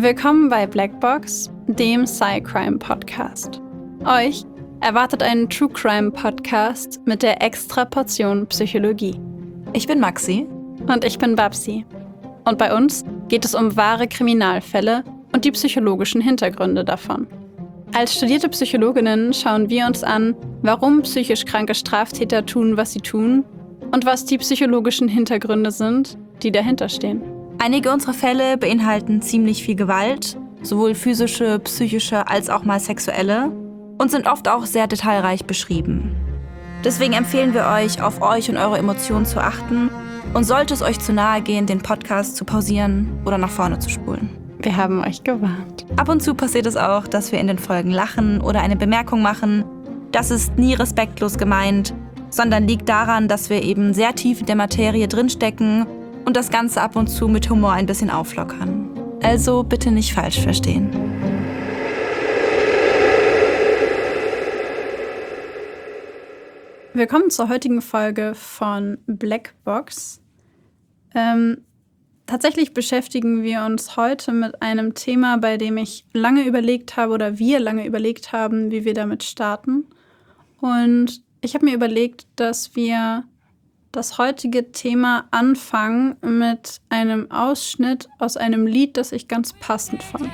Willkommen bei Blackbox, dem Sci-Crime-Podcast. Euch erwartet ein True-Crime-Podcast mit der extra Portion Psychologie. Ich bin Maxi. Und ich bin Babsi. Und bei uns geht es um wahre Kriminalfälle und die psychologischen Hintergründe davon. Als studierte Psychologinnen schauen wir uns an, warum psychisch kranke Straftäter tun, was sie tun und was die psychologischen Hintergründe sind, die dahinter stehen. Einige unserer Fälle beinhalten ziemlich viel Gewalt, sowohl physische, psychische als auch mal sexuelle, und sind oft auch sehr detailreich beschrieben. Deswegen empfehlen wir euch, auf euch und eure Emotionen zu achten und sollte es euch zu nahe gehen, den Podcast zu pausieren oder nach vorne zu spulen. Wir haben euch gewarnt. Ab und zu passiert es auch, dass wir in den Folgen lachen oder eine Bemerkung machen. Das ist nie respektlos gemeint, sondern liegt daran, dass wir eben sehr tief in der Materie drinstecken und das Ganze ab und zu mit Humor ein bisschen auflockern. Also bitte nicht falsch verstehen. Willkommen zur heutigen Folge von Blackbox. Tatsächlich beschäftigen wir uns heute mit einem Thema, bei dem ich lange überlegt habe oder wir lange überlegt haben, wie wir damit starten. Und ich habe mir überlegt, dass wir das heutige Thema anfangen mit einem Ausschnitt aus einem Lied, das ich ganz passend fand.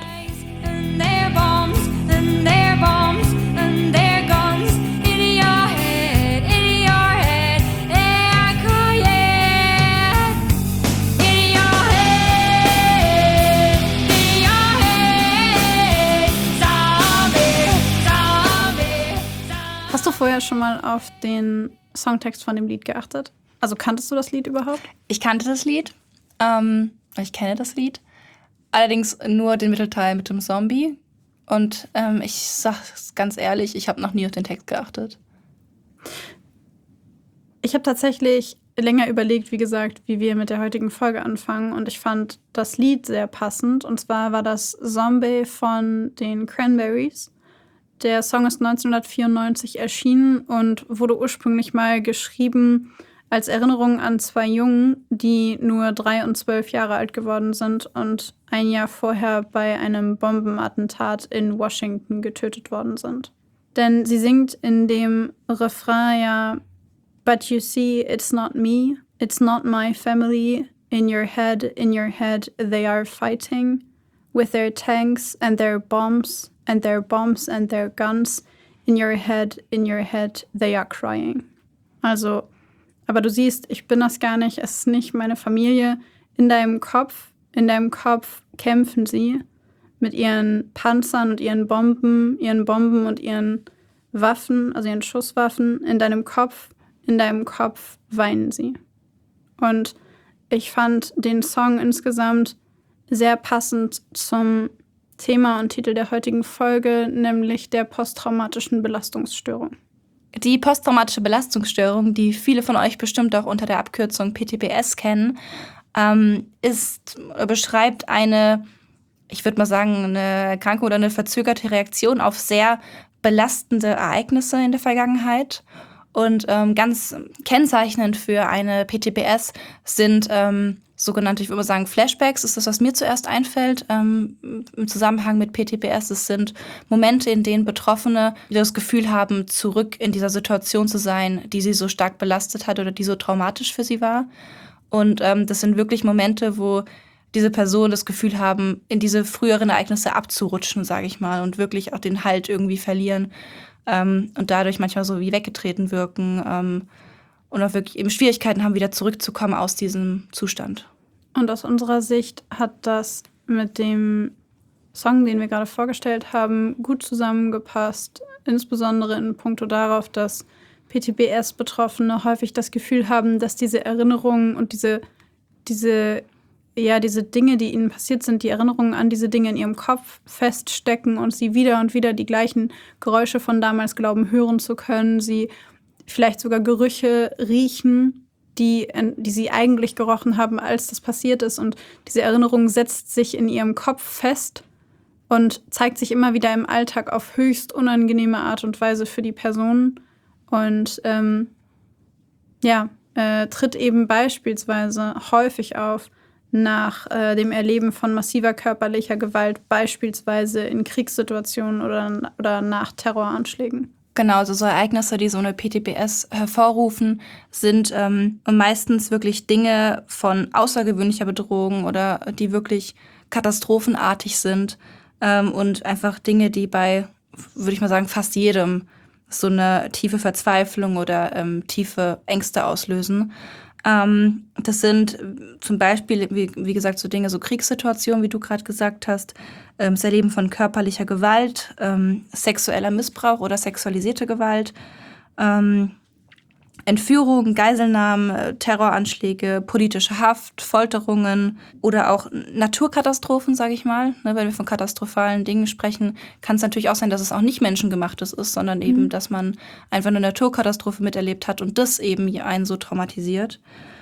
Hast du vorher schon mal auf den Songtext von dem Lied geachtet? Also kanntest du das Lied überhaupt? Ich kannte das Lied. Ich kenne das Lied. Allerdings nur den Mittelteil mit dem Zombie. Und ich sag's ganz ehrlich, ich habe noch nie auf den Text geachtet. Ich habe tatsächlich länger überlegt, wie gesagt, wie wir mit der heutigen Folge anfangen. Und ich fand das Lied sehr passend. Und zwar war das Zombie von den Cranberries. Der Song ist 1994 erschienen und wurde ursprünglich mal geschrieben als Erinnerung an zwei Jungen, die nur 3 und 12 Jahre alt geworden sind und ein Jahr vorher bei einem Bombenattentat in Washington getötet worden sind. Denn sie singt in dem Refrain ja: But you see, it's not me, it's not my family. In your head, they are fighting with their tanks and their bombs and their bombs and their guns. In your head, they are crying. Also, aber du siehst, ich bin das gar nicht, es ist nicht meine Familie. In deinem Kopf kämpfen sie mit ihren Panzern und ihren Bomben und ihren Waffen, also ihren Schusswaffen. In deinem Kopf weinen sie. Und ich fand den Song insgesamt sehr passend zum Thema und Titel der heutigen Folge, nämlich der posttraumatischen Belastungsstörung. Die posttraumatische Belastungsstörung, die viele von euch bestimmt auch unter der Abkürzung PTBS kennen, beschreibt eine, ich würde mal sagen, eine Erkrankung oder eine verzögerte Reaktion auf sehr belastende Ereignisse in der Vergangenheit. Und ganz kennzeichnend für eine PTBS sind sogenannte, ich würde mal sagen, Flashbacks. Ist das, was mir zuerst einfällt im Zusammenhang mit PTBS. Es sind Momente, in denen Betroffene das Gefühl haben, zurück in dieser Situation zu sein, die sie so stark belastet hat oder die so traumatisch für sie war. Und das sind wirklich Momente, wo diese Personen das Gefühl haben, in diese früheren Ereignisse abzurutschen, sage ich mal, und wirklich auch den Halt irgendwie verlieren. Und dadurch manchmal so wie weggetreten wirken und auch wirklich eben Schwierigkeiten haben, wieder zurückzukommen aus diesem Zustand. Und aus unserer Sicht hat das mit dem Song, den wir gerade vorgestellt haben, gut zusammengepasst. Insbesondere in puncto darauf, dass PTBS-Betroffene häufig das Gefühl haben, dass diese Erinnerungen und diese Dinge, die ihnen passiert sind, die Erinnerungen an diese Dinge in ihrem Kopf feststecken und sie wieder und wieder die gleichen Geräusche von damals glauben, hören zu können. Sie vielleicht sogar Gerüche riechen, die sie eigentlich gerochen haben, als das passiert ist. Und diese Erinnerung setzt sich in ihrem Kopf fest und zeigt sich immer wieder im Alltag auf höchst unangenehme Art und Weise für die Person. Und tritt eben beispielsweise häufig auf, nach dem Erleben von massiver körperlicher Gewalt, beispielsweise in Kriegssituationen oder nach Terroranschlägen. Genau, also so Ereignisse, die so eine PTBS hervorrufen, sind meistens wirklich Dinge von außergewöhnlicher Bedrohung oder die wirklich katastrophenartig sind und einfach Dinge, die bei, würde ich mal sagen, fast jedem so eine tiefe Verzweiflung oder tiefe Ängste auslösen. Das sind zum Beispiel, wie gesagt, so Dinge, so Kriegssituationen, wie du gerade gesagt hast, das Erleben von körperlicher Gewalt, sexueller Missbrauch oder sexualisierte Gewalt, Entführung, Geiselnahmen, Terroranschläge, politische Haft, Folterungen oder auch Naturkatastrophen, sage ich mal. Ne, wenn wir von katastrophalen Dingen sprechen, kann es natürlich auch sein, dass es auch nicht menschengemachtes ist, sondern eben, dass man einfach eine Naturkatastrophe miterlebt hat und das eben einen so traumatisiert.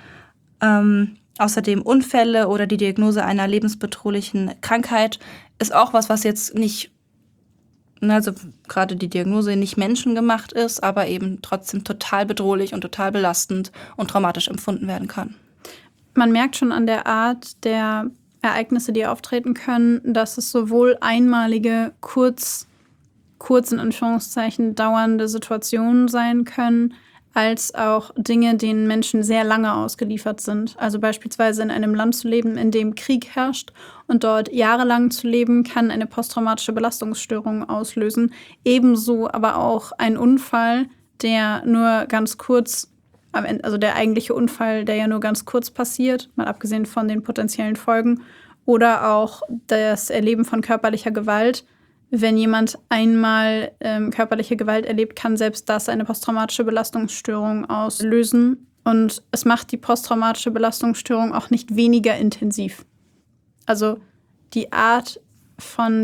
Außerdem Unfälle oder die Diagnose einer lebensbedrohlichen Krankheit ist auch was jetzt nicht, also gerade die Diagnose nicht menschengemacht ist, aber eben trotzdem total bedrohlich und total belastend und traumatisch empfunden werden kann. Man merkt schon an der Art der Ereignisse, die auftreten können, dass es sowohl einmalige, kurz in Anführungszeichen dauernde Situationen sein können, als auch Dinge, denen Menschen sehr lange ausgeliefert sind. Also beispielsweise in einem Land zu leben, in dem Krieg herrscht und dort jahrelang zu leben, kann eine posttraumatische Belastungsstörung auslösen. Ebenso aber auch ein Unfall, der nur ganz kurz, also der eigentliche Unfall, der ja nur ganz kurz passiert, mal abgesehen von den potenziellen Folgen, oder auch das Erleben von körperlicher Gewalt. Wenn jemand einmal körperliche Gewalt erlebt, kann selbst das eine posttraumatische Belastungsstörung auslösen. Und es macht die posttraumatische Belastungsstörung auch nicht weniger intensiv. Also die Art von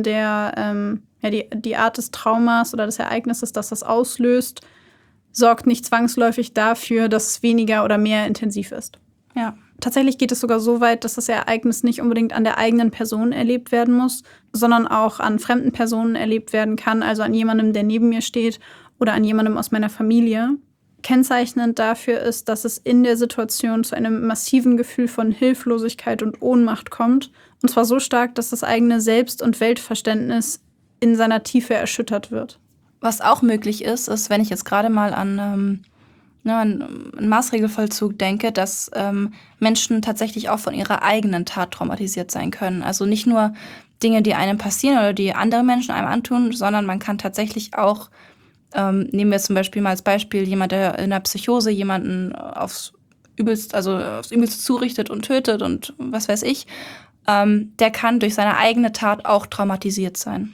die Art des Traumas oder des Ereignisses, das das auslöst, sorgt nicht zwangsläufig dafür, dass es weniger oder mehr intensiv ist. Ja. Tatsächlich geht es sogar so weit, dass das Ereignis nicht unbedingt an der eigenen Person erlebt werden muss, sondern auch an fremden Personen erlebt werden kann, also an jemandem, der neben mir steht oder an jemandem aus meiner Familie. Kennzeichnend dafür ist, dass es in der Situation zu einem massiven Gefühl von Hilflosigkeit und Ohnmacht kommt. Und zwar so stark, dass das eigene Selbst- und Weltverständnis in seiner Tiefe erschüttert wird. Was auch möglich ist, wenn ich jetzt gerade mal an einen Maßregelvollzug denke, dass Menschen tatsächlich auch von ihrer eigenen Tat traumatisiert sein können. Also nicht nur Dinge, die einem passieren oder die andere Menschen einem antun, sondern man kann tatsächlich auch, nehmen wir zum Beispiel mal als Beispiel, jemand, der in der Psychose jemanden aufs Übelste zurichtet und tötet und was weiß ich, der kann durch seine eigene Tat auch traumatisiert sein.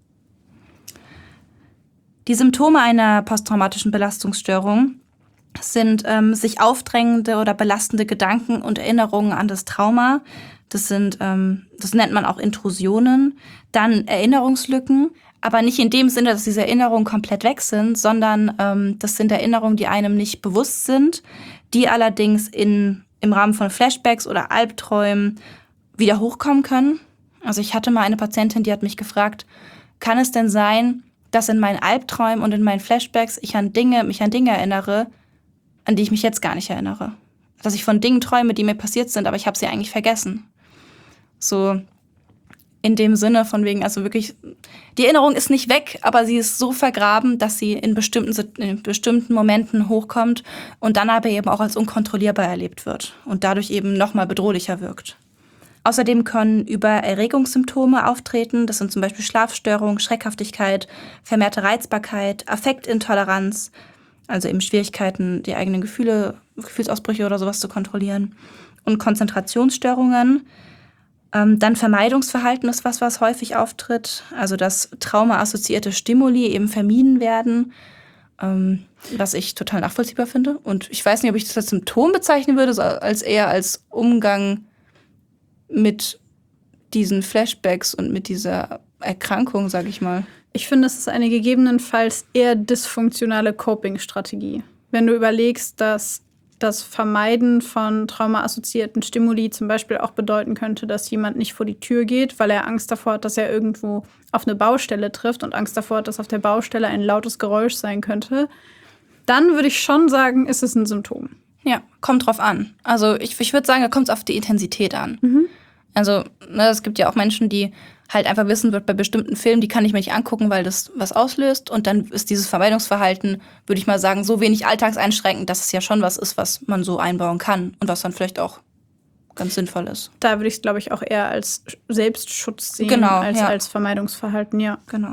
Die Symptome einer posttraumatischen Belastungsstörung sind sich aufdrängende oder belastende Gedanken und Erinnerungen an das Trauma. Das nennt man auch Intrusionen. Dann Erinnerungslücken, aber nicht in dem Sinne, dass diese Erinnerungen komplett weg sind, sondern das sind Erinnerungen, die einem nicht bewusst sind, die allerdings im Rahmen von Flashbacks oder Albträumen wieder hochkommen können. Also ich hatte mal eine Patientin, die hat mich gefragt, kann es denn sein, dass in meinen Albträumen und in meinen Flashbacks mich an Dinge erinnere, an die ich mich jetzt gar nicht erinnere. Dass ich von Dingen träume, die mir passiert sind, aber ich habe sie eigentlich vergessen. So in dem Sinne von wegen, also wirklich, die Erinnerung ist nicht weg, aber sie ist so vergraben, dass sie in bestimmten Momenten hochkommt und dann aber eben auch als unkontrollierbar erlebt wird und dadurch eben nochmal bedrohlicher wirkt. Außerdem können Übererregungssymptome auftreten. Das sind zum Beispiel Schlafstörungen, Schreckhaftigkeit, vermehrte Reizbarkeit, Affektintoleranz, also eben Schwierigkeiten, die eigenen Gefühlsausbrüche oder sowas zu kontrollieren. Und Konzentrationsstörungen. Dann Vermeidungsverhalten ist was häufig auftritt. Also dass traumaassoziierte Stimuli eben vermieden werden, was ich total nachvollziehbar finde. Und ich weiß nicht, ob ich das als Symptom bezeichnen würde, als eher als Umgang mit diesen Flashbacks und mit dieser Erkrankung, sage ich mal. Ich finde, es ist eine gegebenenfalls eher dysfunktionale Coping-Strategie. Wenn du überlegst, dass das Vermeiden von traumaassoziierten Stimuli zum Beispiel auch bedeuten könnte, dass jemand nicht vor die Tür geht, weil er Angst davor hat, dass er irgendwo auf eine Baustelle trifft und Angst davor hat, dass auf der Baustelle ein lautes Geräusch sein könnte, dann würde ich schon sagen, ist es ein Symptom. Ja, kommt drauf an. Also ich würde sagen, da kommt es auf die Intensität an. Also es gibt ja auch Menschen, die halt einfach wissen wird, bei bestimmten Filmen, die kann ich mir nicht angucken, weil das was auslöst. Und dann ist dieses Vermeidungsverhalten, würde ich mal sagen, so wenig alltagseinschränkend, dass es ja schon was ist, was man so einbauen kann und was dann vielleicht auch ganz sinnvoll ist. Da würde ich es, glaube ich, auch eher als Selbstschutz sehen, Genau, als Vermeidungsverhalten, ja. Genau.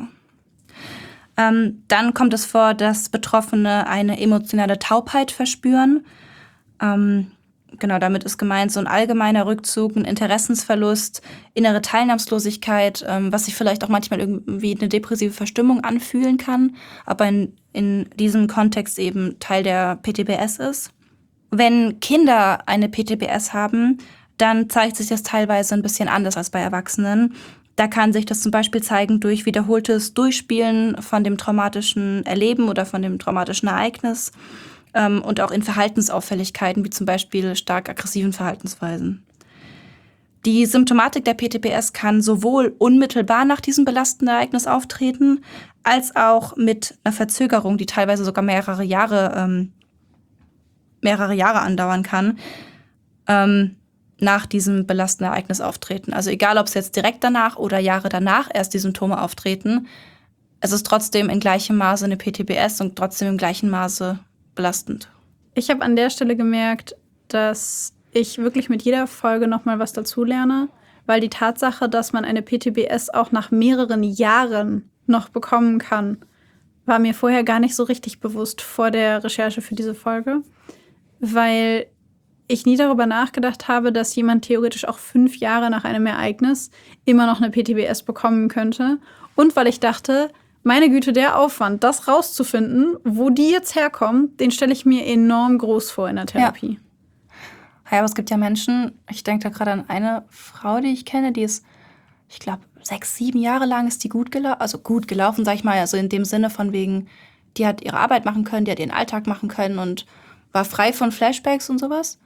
Dann kommt es vor, dass Betroffene eine emotionale Taubheit verspüren. Genau, damit ist gemeint so ein allgemeiner Rückzug, ein Interessensverlust, innere Teilnahmslosigkeit, was sich vielleicht auch manchmal irgendwie eine depressive Verstimmung anfühlen kann, aber in diesem Kontext eben Teil der PTBS ist. Wenn Kinder eine PTBS haben, dann zeigt sich das teilweise ein bisschen anders als bei Erwachsenen. Da kann sich das zum Beispiel zeigen durch wiederholtes Durchspielen von dem traumatischen Erleben oder von dem traumatischen Ereignis und auch in Verhaltensauffälligkeiten, wie zum Beispiel stark aggressiven Verhaltensweisen. Die Symptomatik der PTBS kann sowohl unmittelbar nach diesem belastenden Ereignis auftreten, als auch mit einer Verzögerung, die teilweise sogar mehrere Jahre andauern kann, nach diesem belastenden Ereignis auftreten. Also egal, ob es jetzt direkt danach oder Jahre danach erst die Symptome auftreten, es ist trotzdem in gleichem Maße eine PTBS und trotzdem im gleichen Maße belastend. Ich habe an der Stelle gemerkt, dass ich wirklich mit jeder Folge nochmal was dazu lerne, weil die Tatsache, dass man eine PTBS auch nach mehreren Jahren noch bekommen kann, war mir vorher gar nicht so richtig bewusst vor der Recherche für diese Folge, weil ich nie darüber nachgedacht habe, dass jemand theoretisch auch 5 Jahre nach einem Ereignis immer noch eine PTBS bekommen könnte. Und weil ich dachte, meine Güte, der Aufwand, das rauszufinden, wo die jetzt herkommen, den stelle ich mir enorm groß vor in der Therapie. Ja, aber es gibt ja Menschen, ich denke da gerade an eine Frau, die ich kenne, die ist, ich glaube, 6, 7 Jahre lang ist die gut gelaufen, sag ich mal, also in dem Sinne von wegen, die hat ihre Arbeit machen können, die hat ihren Alltag machen können und war frei von Flashbacks und sowas.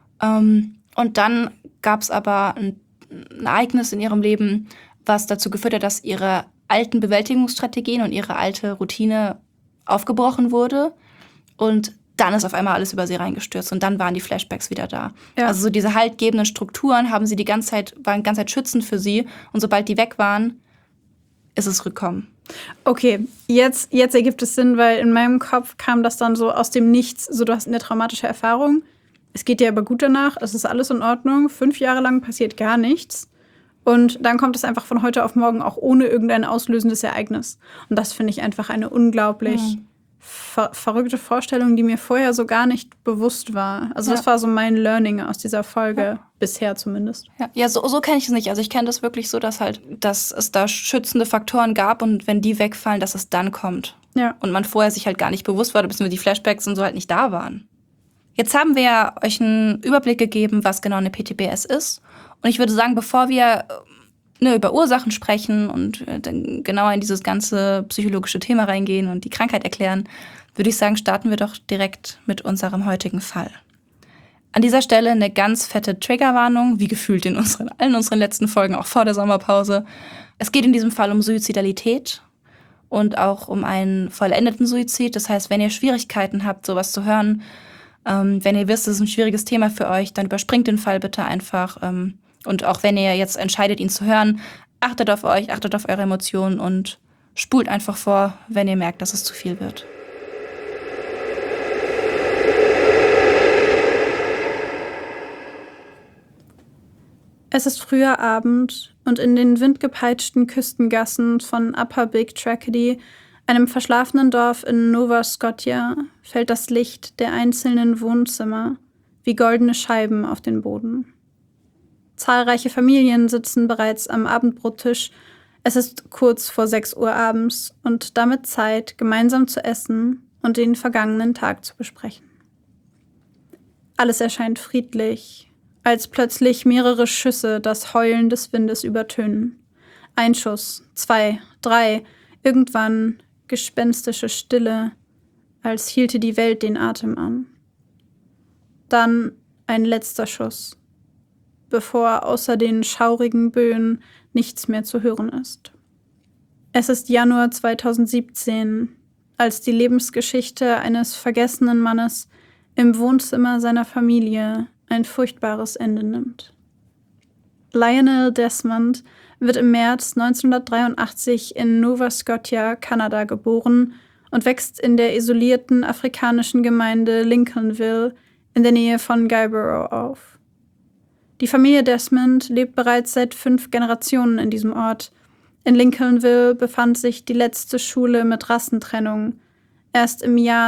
Und dann gab es aber ein Ereignis in ihrem Leben, was dazu geführt hat, dass ihre alten Bewältigungsstrategien und ihre alte Routine aufgebrochen wurde. Und dann ist auf einmal alles über sie reingestürzt und dann waren die Flashbacks wieder da. Ja. Also so diese haltgebenden Strukturen waren die ganze Zeit schützend für sie. Und sobald die weg waren, ist es rückkommen. Okay, jetzt ergibt es Sinn, weil in meinem Kopf kam das dann so aus dem Nichts. So, du hast eine traumatische Erfahrung. Es geht dir aber gut danach, es ist alles in Ordnung. 5 Jahre lang passiert gar nichts. Und dann kommt es einfach von heute auf morgen auch ohne irgendein auslösendes Ereignis. Und das finde ich einfach eine unglaublich verrückte Vorstellung, die mir vorher so gar nicht bewusst war. Also das war so mein Learning aus dieser Folge, bisher zumindest. Ja, so kenne ich es nicht. Also ich kenne das wirklich so, dass es da schützende Faktoren gab und wenn die wegfallen, dass es dann kommt. Ja. Und man vorher sich halt gar nicht bewusst war, beziehungsweise die Flashbacks und so halt nicht da waren. Jetzt haben wir euch einen Überblick gegeben, was genau eine PTBS ist. Und ich würde sagen, bevor wir über Ursachen sprechen und dann genauer in dieses ganze psychologische Thema reingehen und die Krankheit erklären, würde ich sagen, starten wir doch direkt mit unserem heutigen Fall. An dieser Stelle eine ganz fette Triggerwarnung, wie gefühlt in allen unseren letzten Folgen, auch vor der Sommerpause. Es geht in diesem Fall um Suizidalität und auch um einen vollendeten Suizid. Das heißt, wenn ihr Schwierigkeiten habt, sowas zu hören, wenn ihr wisst, es ist ein schwieriges Thema für euch, dann überspringt den Fall bitte einfach. Und auch wenn ihr jetzt entscheidet, ihn zu hören, achtet auf euch, achtet auf eure Emotionen und spult einfach vor, wenn ihr merkt, dass es zu viel wird. Es ist früher Abend und in den windgepeitschten Küstengassen von Upper Big Tracadie, einem verschlafenen Dorf in Nova Scotia, fällt das Licht der einzelnen Wohnzimmer wie goldene Scheiben auf den Boden. Zahlreiche Familien sitzen bereits am Abendbrottisch. Es ist kurz vor 6 Uhr abends und damit Zeit, gemeinsam zu essen und den vergangenen Tag zu besprechen. Alles erscheint friedlich, als plötzlich mehrere Schüsse das Heulen des Windes übertönen. 1 Schuss, 2, 3, irgendwann gespenstische Stille, als hielte die Welt den Atem an. Dann ein letzter Schuss, bevor außer den schaurigen Böen nichts mehr zu hören ist. Es ist Januar 2017, als die Lebensgeschichte eines vergessenen Mannes im Wohnzimmer seiner Familie ein furchtbares Ende nimmt. Lionel Desmond wird im März 1983 in Nova Scotia, Kanada, geboren und wächst in der isolierten afrikanischen Gemeinde Lincolnville in der Nähe von Guyborough auf. Die Familie Desmond lebt bereits seit 5 Generationen in diesem Ort. In Lincolnville befand sich die letzte Schule mit Rassentrennung. Erst im Jahr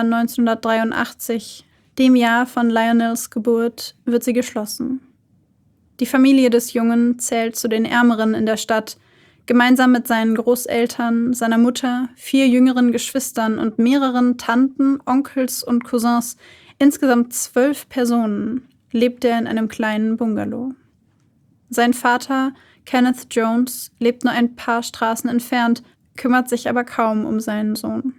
1983, dem Jahr von Lionels Geburt, wird sie geschlossen. Die Familie des Jungen zählt zu den Ärmeren in der Stadt. Gemeinsam mit seinen Großeltern, seiner Mutter, 4 jüngeren Geschwistern und mehreren Tanten, Onkels und Cousins, insgesamt 12 Personen, lebt er in einem kleinen Bungalow. Sein Vater, Kenneth Jones, lebt nur ein paar Straßen entfernt, kümmert sich aber kaum um seinen Sohn.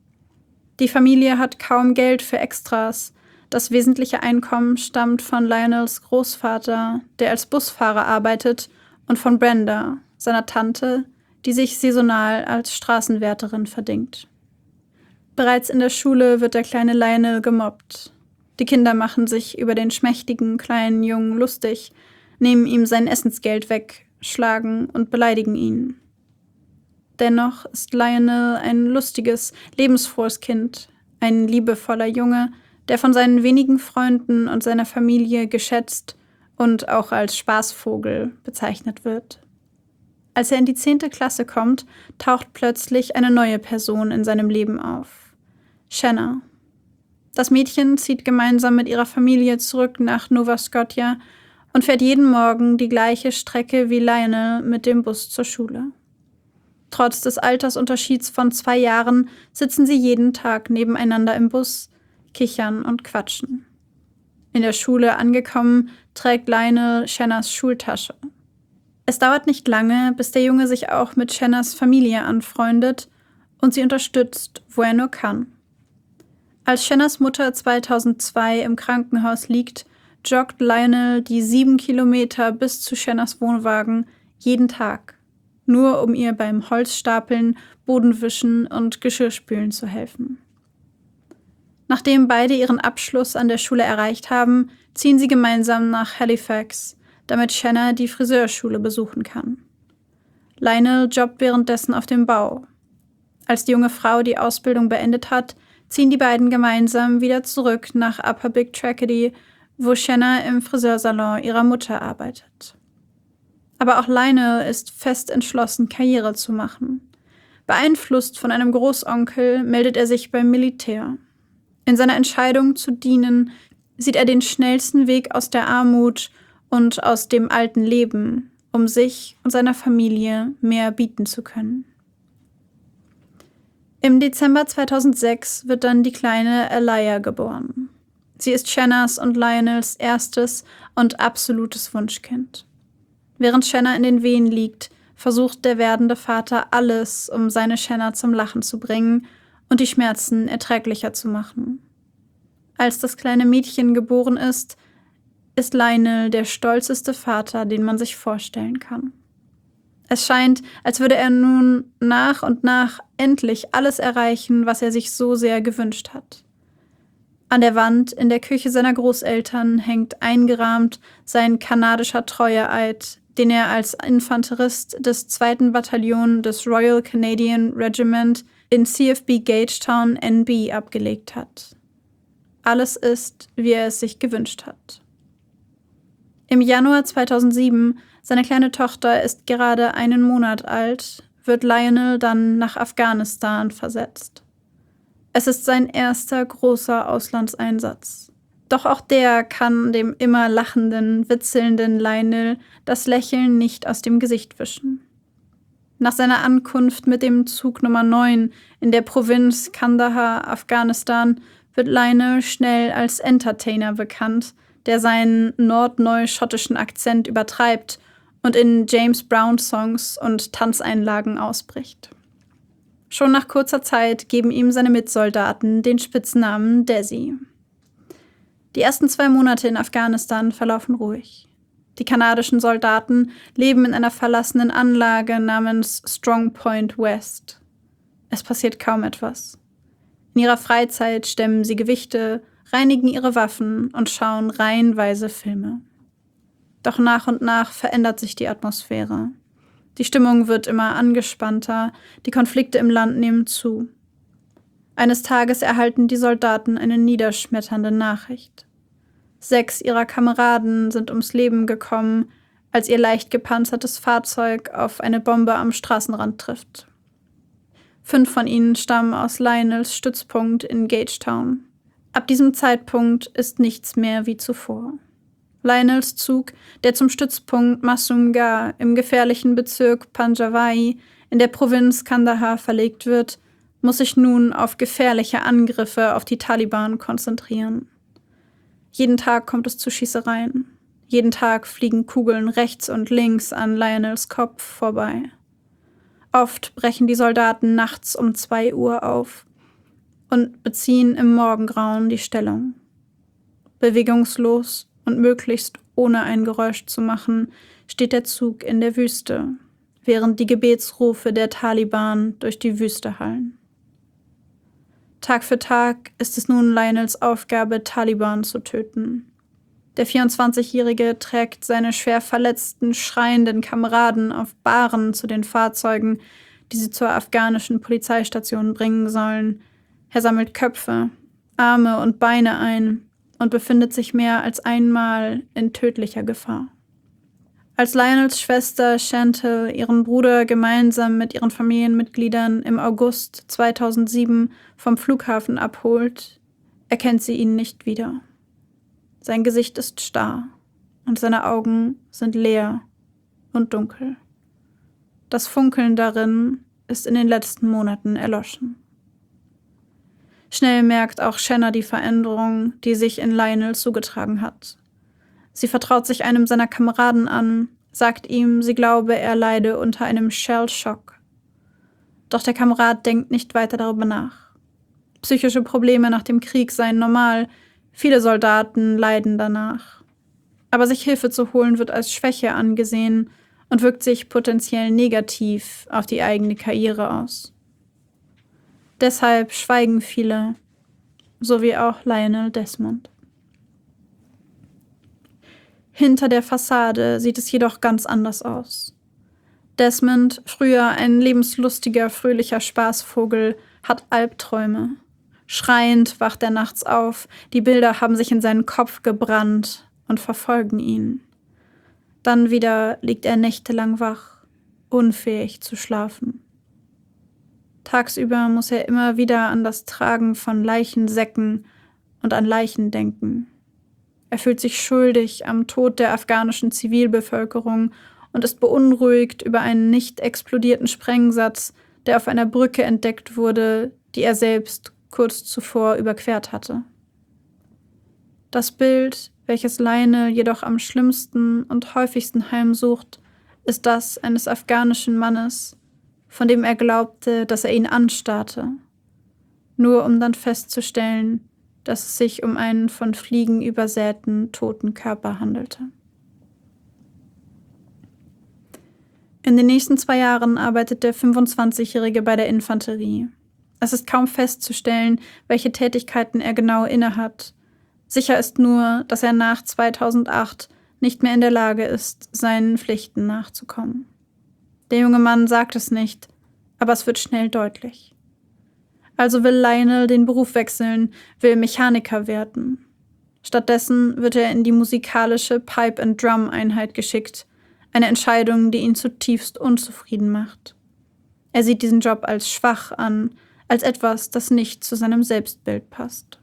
Die Familie hat kaum Geld für Extras. Das wesentliche Einkommen stammt von Lionels Großvater, der als Busfahrer arbeitet, und von Brenda, seiner Tante, die sich saisonal als Straßenwärterin verdingt. Bereits in der Schule wird der kleine Lionel gemobbt. Die Kinder machen sich über den schmächtigen kleinen Jungen lustig, nehmen ihm sein Essensgeld weg, schlagen und beleidigen ihn. Dennoch ist Lionel ein lustiges, lebensfrohes Kind, ein liebevoller Junge, der von seinen wenigen Freunden und seiner Familie geschätzt und auch als Spaßvogel bezeichnet wird. Als er in die 10. Klasse kommt, taucht plötzlich eine neue Person in seinem Leben auf: Shanna. Das Mädchen zieht gemeinsam mit ihrer Familie zurück nach Nova Scotia und fährt jeden Morgen die gleiche Strecke wie Lionel mit dem Bus zur Schule. Trotz des Altersunterschieds von 2 Jahren sitzen sie jeden Tag nebeneinander im Bus, kichern und quatschen. In der Schule angekommen, trägt Lionel Shannas Schultasche. Es dauert nicht lange, bis der Junge sich auch mit Shannas Familie anfreundet und sie unterstützt, wo er nur kann. Als Shannas Mutter 2002 im Krankenhaus liegt, joggt Lionel die 7 Kilometer bis zu Shannas Wohnwagen jeden Tag, nur um ihr beim Holzstapeln, Bodenwischen und Geschirrspülen zu helfen. Nachdem beide ihren Abschluss an der Schule erreicht haben, ziehen sie gemeinsam nach Halifax, damit Shanna die Friseurschule besuchen kann. Lionel jobbt währenddessen auf dem Bau. Als die junge Frau die Ausbildung beendet hat, ziehen die beiden gemeinsam wieder zurück nach Upper Big Tracadie, wo Shanna im Friseursalon ihrer Mutter arbeitet. Aber auch Lionel ist fest entschlossen, Karriere zu machen. Beeinflusst von einem Großonkel meldet er sich beim Militär. In seiner Entscheidung zu dienen, sieht er den schnellsten Weg aus der Armut und aus dem alten Leben, um sich und seiner Familie mehr bieten zu können. Im Dezember 2006 wird dann die kleine Aliyah geboren. Sie ist Shannas und Lionels erstes und absolutes Wunschkind. Während Shanna in den Wehen liegt, versucht der werdende Vater alles, um seine Shanna zum Lachen zu bringen und die Schmerzen erträglicher zu machen. Als das kleine Mädchen geboren ist Lionel der stolzeste Vater, den man sich vorstellen kann. Es scheint, als würde er nun nach und nach endlich alles erreichen, was er sich so sehr gewünscht hat. An der Wand in der Küche seiner Großeltern hängt eingerahmt sein kanadischer Treueeid, den er als Infanterist des 2. Bataillon des Royal Canadian Regiment in CFB Gagetown, NB, abgelegt hat. Alles ist, wie er es sich gewünscht hat. Im Januar 2007, seine kleine Tochter ist gerade 1 Monat alt, wird Lionel dann nach Afghanistan versetzt. Es ist sein erster großer Auslandseinsatz. Doch auch der kann dem immer lachenden, witzelnden Lionel das Lächeln nicht aus dem Gesicht wischen. Nach seiner Ankunft mit dem Zug Nummer 9 in der Provinz Kandahar, Afghanistan, wird Lionel schnell als Entertainer bekannt, der seinen nordneu-schottischen Akzent übertreibt und in James Brown-Songs und Tanzeinlagen ausbricht. Schon nach kurzer Zeit geben ihm seine Mitsoldaten den Spitznamen Desi. Die ersten 2 Monate in Afghanistan verlaufen ruhig. Die kanadischen Soldaten leben in einer verlassenen Anlage namens Strong Point West. Es passiert kaum etwas. In ihrer Freizeit stemmen sie Gewichte, reinigen ihre Waffen und schauen reihenweise Filme. Doch nach und nach verändert sich die Atmosphäre. Die Stimmung wird immer angespannter, die Konflikte im Land nehmen zu. Eines Tages erhalten die Soldaten eine niederschmetternde Nachricht. 6 ihrer Kameraden sind ums Leben gekommen, als ihr leicht gepanzertes Fahrzeug auf eine Bombe am Straßenrand trifft. 5 von ihnen stammen aus Lionels Stützpunkt in Gagetown. Ab diesem Zeitpunkt ist nichts mehr wie zuvor. Lionels Zug, der zum Stützpunkt Masumgar im gefährlichen Bezirk Panjwai in der Provinz Kandahar verlegt wird, muss sich nun auf gefährliche Angriffe auf die Taliban konzentrieren. Jeden Tag kommt es zu Schießereien. Jeden Tag fliegen Kugeln rechts und links an Lionels Kopf vorbei. Oft brechen die Soldaten nachts um 2 Uhr auf und beziehen im Morgengrauen die Stellung. Bewegungslos und möglichst ohne ein Geräusch zu machen, steht der Zug in der Wüste, während die Gebetsrufe der Taliban durch die Wüste hallen. Tag für Tag ist es nun Lionels Aufgabe, Taliban zu töten. Der 24-Jährige trägt seine schwer verletzten, schreienden Kameraden auf Bahren zu den Fahrzeugen, die sie zur afghanischen Polizeistation bringen sollen. Er sammelt Köpfe, Arme und Beine ein und befindet sich mehr als einmal in tödlicher Gefahr. Als Lionels Schwester Chantal ihren Bruder gemeinsam mit ihren Familienmitgliedern im August 2007 vom Flughafen abholt, erkennt sie ihn nicht wieder. Sein Gesicht ist starr und seine Augen sind leer und dunkel. Das Funkeln darin ist in den letzten Monaten erloschen. Schnell merkt auch Shanna die Veränderung, die sich in Lionel zugetragen hat. Sie vertraut sich einem seiner Kameraden an, sagt ihm, sie glaube, er leide unter einem Shell-Shock. Doch der Kamerad denkt nicht weiter darüber nach. Psychische Probleme nach dem Krieg seien normal, viele Soldaten leiden danach. Aber sich Hilfe zu holen wird als Schwäche angesehen und wirkt sich potenziell negativ auf die eigene Karriere aus. Deshalb schweigen viele, so wie auch Lionel Desmond. Hinter der Fassade sieht es jedoch ganz anders aus. Desmond, früher ein lebenslustiger, fröhlicher Spaßvogel, hat Albträume. Schreiend wacht er nachts auf, die Bilder haben sich in seinen Kopf gebrannt und verfolgen ihn. Dann wieder liegt er nächtelang wach, unfähig zu schlafen. Tagsüber muss er immer wieder an das Tragen von Leichensäcken und an Leichen denken. Er fühlt sich schuldig am Tod der afghanischen Zivilbevölkerung und ist beunruhigt über einen nicht explodierten Sprengsatz, der auf einer Brücke entdeckt wurde, die er selbst kurz zuvor überquert hatte. Das Bild, welches Lionel jedoch am schlimmsten und häufigsten heimsucht, ist das eines afghanischen Mannes, von dem er glaubte, dass er ihn anstarrte, nur um dann festzustellen, dass es sich um einen von Fliegen übersäten, toten Körper handelte. In den nächsten 2 Jahren arbeitet der 25-Jährige bei der Infanterie. Es ist kaum festzustellen, welche Tätigkeiten er genau innehat. Sicher ist nur, dass er nach 2008 nicht mehr in der Lage ist, seinen Pflichten nachzukommen. Der junge Mann sagt es nicht, aber es wird schnell deutlich. Also will Lionel den Beruf wechseln, will Mechaniker werden. Stattdessen wird er in die musikalische Pipe-and-Drum-Einheit geschickt, eine Entscheidung, die ihn zutiefst unzufrieden macht. Er sieht diesen Job als schwach an, als etwas, das nicht zu seinem Selbstbild passt.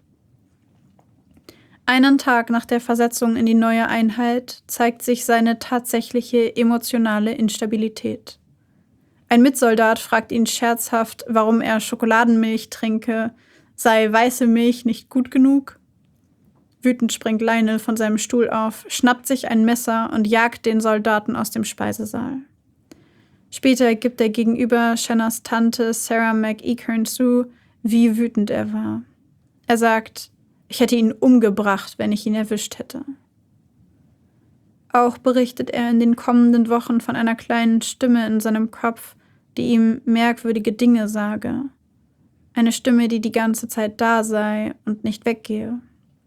Einen Tag nach der Versetzung in die neue Einheit zeigt sich seine tatsächliche emotionale Instabilität. Ein Mitsoldat fragt ihn scherzhaft, warum er Schokoladenmilch trinke, sei weiße Milch nicht gut genug? Wütend springt Lionel von seinem Stuhl auf, schnappt sich ein Messer und jagt den Soldaten aus dem Speisesaal. Später gibt er gegenüber Shannas Tante Sarah McEachern zu, wie wütend er war. Er sagt, ich hätte ihn umgebracht, wenn ich ihn erwischt hätte. Auch berichtet er in den kommenden Wochen von einer kleinen Stimme in seinem Kopf, die ihm merkwürdige Dinge sage. Eine Stimme, die die ganze Zeit da sei und nicht weggehe.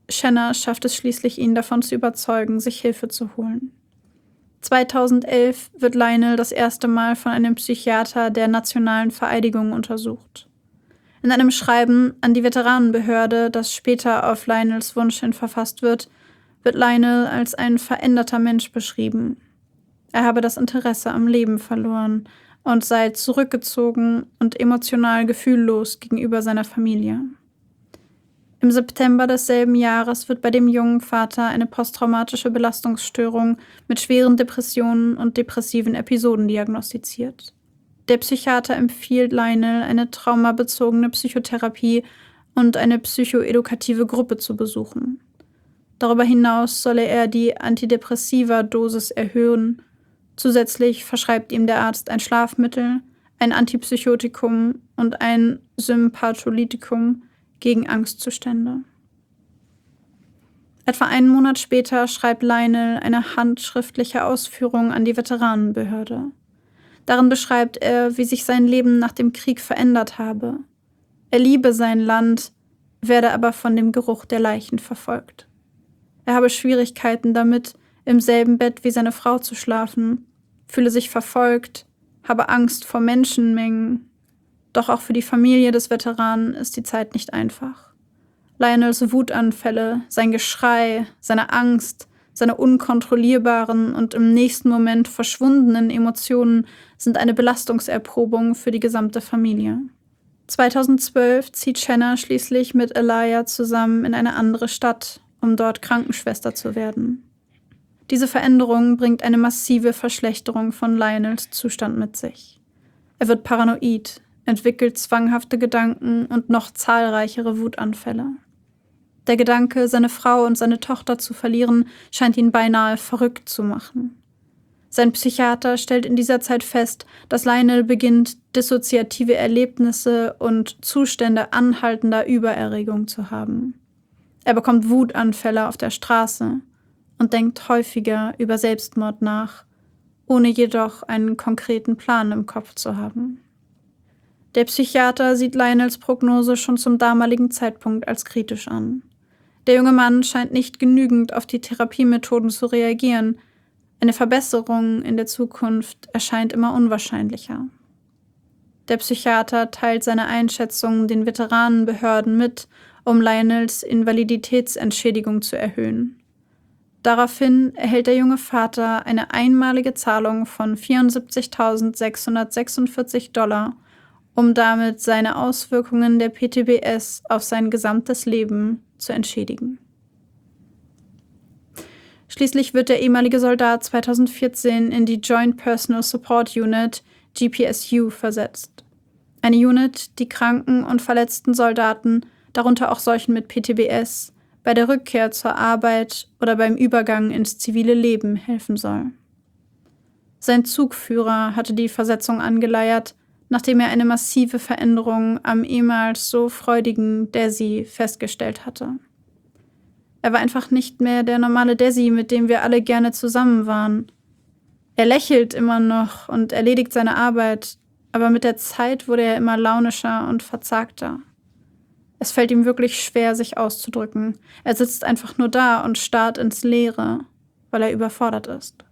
Shanna schafft es schließlich, ihn davon zu überzeugen, sich Hilfe zu holen. 2011 wird Lionel das erste Mal von einem Psychiater der Nationalen Vereidigung untersucht. In einem Schreiben an die Veteranenbehörde, das später auf Lionels Wunsch hin verfasst wird Lionel als ein veränderter Mensch beschrieben. Er habe das Interesse am Leben verloren und sei zurückgezogen und emotional gefühllos gegenüber seiner Familie. Im September desselben Jahres wird bei dem jungen Vater eine posttraumatische Belastungsstörung mit schweren Depressionen und depressiven Episoden diagnostiziert. Der Psychiater empfiehlt Lionel, eine traumabezogene Psychotherapie und eine psychoedukative Gruppe zu besuchen. Darüber hinaus solle er die Antidepressiva-Dosis erhöhen. Zusätzlich verschreibt ihm der Arzt ein Schlafmittel, ein Antipsychotikum und ein Sympatholytikum gegen Angstzustände. Etwa einen Monat später schreibt Lionel eine handschriftliche Ausführung an die Veteranenbehörde. Darin beschreibt er, wie sich sein Leben nach dem Krieg verändert habe. Er liebe sein Land, werde aber von dem Geruch der Leichen verfolgt. Er habe Schwierigkeiten damit, im selben Bett wie seine Frau zu schlafen, fühle sich verfolgt, habe Angst vor Menschenmengen. Doch auch für die Familie des Veteranen ist die Zeit nicht einfach. Lionels Wutanfälle, sein Geschrei, seine Angst, seine unkontrollierbaren und im nächsten Moment verschwundenen Emotionen sind eine Belastungserprobung für die gesamte Familie. 2012 zieht Shanna schließlich mit Elijah zusammen in eine andere Stadt, um dort Krankenschwester zu werden. Diese Veränderung bringt eine massive Verschlechterung von Lionels Zustand mit sich. Er wird paranoid, entwickelt zwanghafte Gedanken und noch zahlreichere Wutanfälle. Der Gedanke, seine Frau und seine Tochter zu verlieren, scheint ihn beinahe verrückt zu machen. Sein Psychiater stellt in dieser Zeit fest, dass Lionel beginnt, dissoziative Erlebnisse und Zustände anhaltender Übererregung zu haben. Er bekommt Wutanfälle auf der Straße und denkt häufiger über Selbstmord nach, ohne jedoch einen konkreten Plan im Kopf zu haben. Der Psychiater sieht Lionels Prognose schon zum damaligen Zeitpunkt als kritisch an. Der junge Mann scheint nicht genügend auf die Therapiemethoden zu reagieren. Eine Verbesserung in der Zukunft erscheint immer unwahrscheinlicher. Der Psychiater teilt seine Einschätzungen den Veteranenbehörden mit, um Lionels Invaliditätsentschädigung zu erhöhen. Daraufhin erhält der junge Vater eine einmalige Zahlung von $74.646, um damit seine Auswirkungen der PTBS auf sein gesamtes Leben zu entschädigen. Schließlich wird der ehemalige Soldat 2014 in die Joint Personal Support Unit, GPSU, versetzt. Eine Unit, die kranken und verletzten Soldaten, darunter auch solchen mit PTBS, bei der Rückkehr zur Arbeit oder beim Übergang ins zivile Leben helfen soll. Sein Zugführer hatte die Versetzung angeleiert, nachdem er eine massive Veränderung am ehemals so freudigen Desi festgestellt hatte. Er war einfach nicht mehr der normale Desi, mit dem wir alle gerne zusammen waren. Er lächelt immer noch und erledigt seine Arbeit, aber mit der Zeit wurde er immer launischer und verzagter. Es fällt ihm wirklich schwer, sich auszudrücken. Er sitzt einfach nur da und starrt ins Leere, weil er überfordert ist.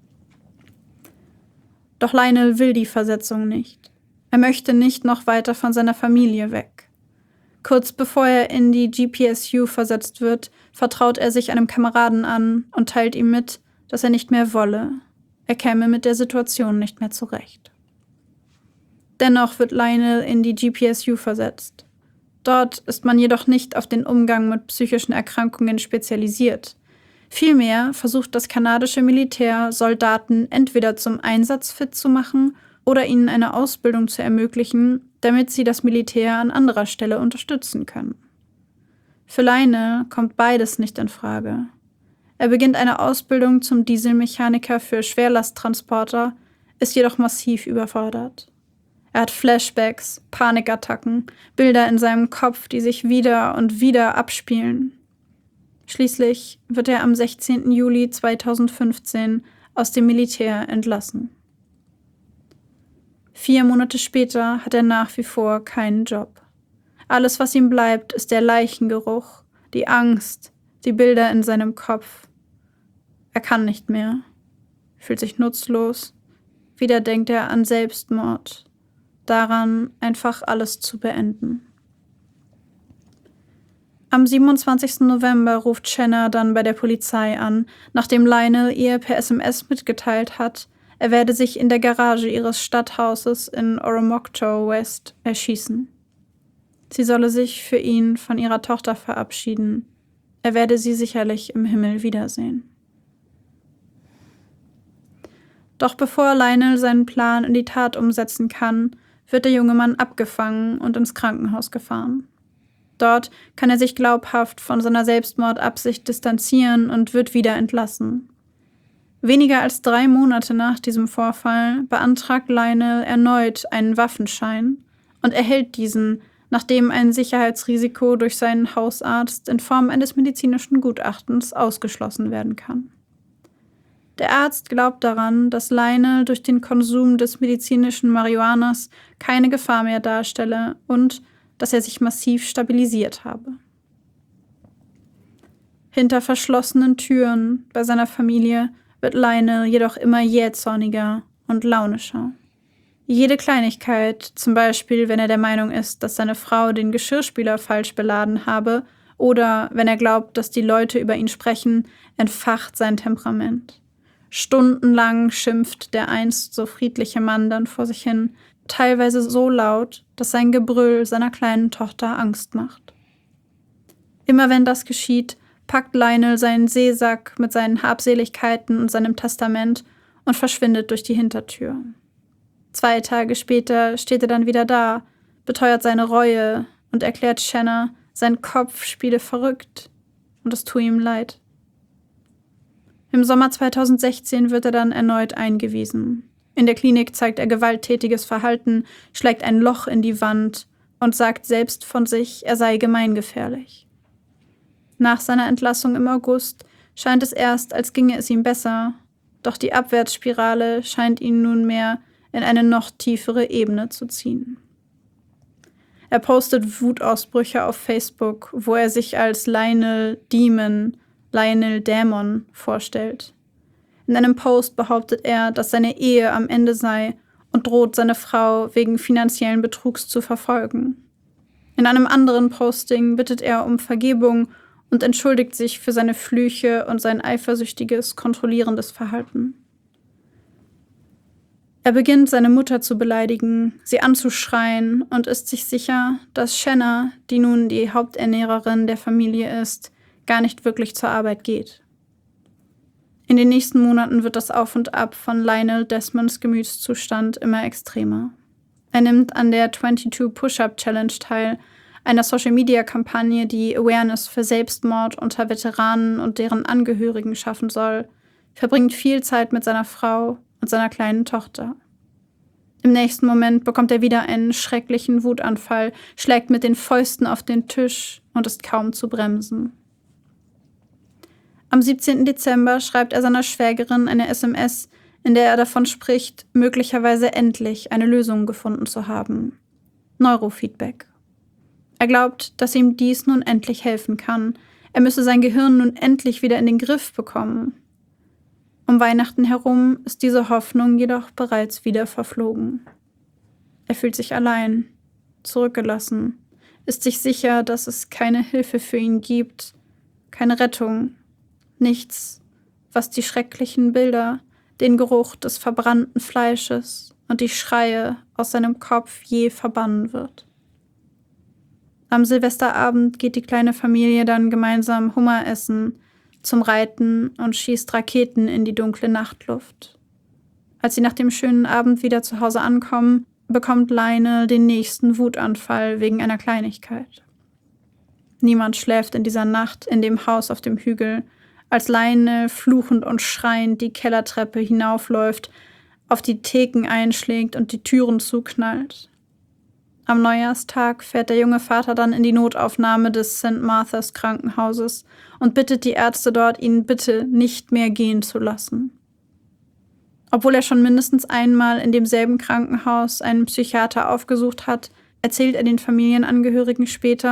Doch Lionel will die Versetzung nicht. Er möchte nicht noch weiter von seiner Familie weg. Kurz bevor er in die GPSU versetzt wird, vertraut er sich einem Kameraden an und teilt ihm mit, dass er nicht mehr wolle. Er käme mit der Situation nicht mehr zurecht. Dennoch wird Lionel in die GPSU versetzt. Dort ist man jedoch nicht auf den Umgang mit psychischen Erkrankungen spezialisiert. Vielmehr versucht das kanadische Militär, Soldaten entweder zum Einsatz fit zu machen oder ihnen eine Ausbildung zu ermöglichen, damit sie das Militär an anderer Stelle unterstützen können. Für Lionel kommt beides nicht in Frage. Er beginnt eine Ausbildung zum Dieselmechaniker für Schwerlasttransporter, ist jedoch massiv überfordert. Er hat Flashbacks, Panikattacken, Bilder in seinem Kopf, die sich wieder und wieder abspielen. Schließlich wird er am 16. Juli 2015 aus dem Militär entlassen. 4 Monate später hat er nach wie vor keinen Job. Alles, was ihm bleibt, ist der Leichengeruch, die Angst, Die Bilder in seinem Kopf. Er kann nicht mehr, fühlt sich nutzlos. Wieder denkt er an Selbstmord, daran, einfach alles zu beenden. Am 27. November ruft Shanna dann bei der Polizei an, nachdem Lionel ihr per SMS mitgeteilt hat, er werde sich in der Garage ihres Stadthauses in Oromocto West erschießen. Sie solle sich für ihn von ihrer Tochter verabschieden. Er werde sie sicherlich im Himmel wiedersehen. Doch bevor Lionel seinen Plan in die Tat umsetzen kann, wird der junge Mann abgefangen und ins Krankenhaus gefahren. Dort kann er sich glaubhaft von seiner Selbstmordabsicht distanzieren und wird wieder entlassen. Weniger als 3 Monate nach diesem Vorfall beantragt Lionel erneut einen Waffenschein und erhält diesen, nachdem ein Sicherheitsrisiko durch seinen Hausarzt in Form eines medizinischen Gutachtens ausgeschlossen werden kann. Der Arzt glaubt daran, dass Lionel durch den Konsum des medizinischen Marihuanas keine Gefahr mehr darstelle und dass er sich massiv stabilisiert habe. Hinter verschlossenen Türen bei seiner Familie wird Lionel jedoch immer jähzorniger und launischer. Jede Kleinigkeit, zum Beispiel wenn er der Meinung ist, dass seine Frau den Geschirrspüler falsch beladen habe oder wenn er glaubt, dass die Leute über ihn sprechen, entfacht sein Temperament. Stundenlang schimpft der einst so friedliche Mann dann vor sich hin, teilweise so laut, dass sein Gebrüll seiner kleinen Tochter Angst macht. Immer wenn das geschieht, packt Lionel seinen Seesack mit seinen Habseligkeiten und seinem Testament und verschwindet durch die Hintertür. 2 Tage später steht er dann wieder da, beteuert seine Reue und erklärt Shanna, sein Kopf spiele verrückt und es tue ihm leid. Im Sommer 2016 wird er dann erneut eingewiesen. In der Klinik zeigt er gewalttätiges Verhalten, schlägt ein Loch in die Wand und sagt selbst von sich, er sei gemeingefährlich. Nach seiner Entlassung im August scheint es erst, als ginge es ihm besser, doch die Abwärtsspirale scheint ihn nunmehr in eine noch tiefere Ebene zu ziehen. Er postet Wutausbrüche auf Facebook, wo er sich als Lionel Dämon vorstellt. In einem Post behauptet er, dass seine Ehe am Ende sei und droht, seine Frau wegen finanziellen Betrugs zu verfolgen. In einem anderen Posting bittet er um Vergebung und entschuldigt sich für seine Flüche und sein eifersüchtiges, kontrollierendes Verhalten. Er beginnt, seine Mutter zu beleidigen, sie anzuschreien und ist sich sicher, dass Shanna, die nun die Haupternährerin der Familie ist, gar nicht wirklich zur Arbeit geht. In den nächsten Monaten wird das Auf und Ab von Lionel Desmonds Gemütszustand immer extremer. Er nimmt an der 22 Push-Up Challenge teil, einer Social-Media-Kampagne, die Awareness für Selbstmord unter Veteranen und deren Angehörigen schaffen soll, verbringt viel Zeit mit seiner Frau und seiner kleinen Tochter. Im nächsten Moment bekommt er wieder einen schrecklichen Wutanfall, schlägt mit den Fäusten auf den Tisch und ist kaum zu bremsen. Am 17. Dezember schreibt er seiner Schwägerin eine SMS, in der er davon spricht, möglicherweise endlich eine Lösung gefunden zu haben. Neurofeedback. Er glaubt, dass ihm dies nun endlich helfen kann. Er müsse sein Gehirn nun endlich wieder in den Griff bekommen. Um Weihnachten herum ist diese Hoffnung jedoch bereits wieder verflogen. Er fühlt sich allein, zurückgelassen, ist sich sicher, dass es keine Hilfe für ihn gibt, keine Rettung, nichts, was die schrecklichen Bilder, den Geruch des verbrannten Fleisches und die Schreie aus seinem Kopf je verbannen wird. Am Silvesterabend geht die kleine Familie dann gemeinsam Hummer essen, zum Reiten und schießt Raketen in die dunkle Nachtluft. Als sie nach dem schönen Abend wieder zu Hause ankommen, bekommt Lionel den nächsten Wutanfall wegen einer Kleinigkeit. Niemand schläft in dieser Nacht in dem Haus auf dem Hügel, als Lionel fluchend und schreiend die Kellertreppe hinaufläuft, auf die Theken einschlägt und die Türen zuknallt. Am Neujahrstag fährt der junge Vater dann in die Notaufnahme des St. Martha's Krankenhauses und bittet die Ärzte dort, ihn bitte nicht mehr gehen zu lassen. Obwohl er schon mindestens einmal in demselben Krankenhaus einen Psychiater aufgesucht hat, erzählt er den Familienangehörigen später,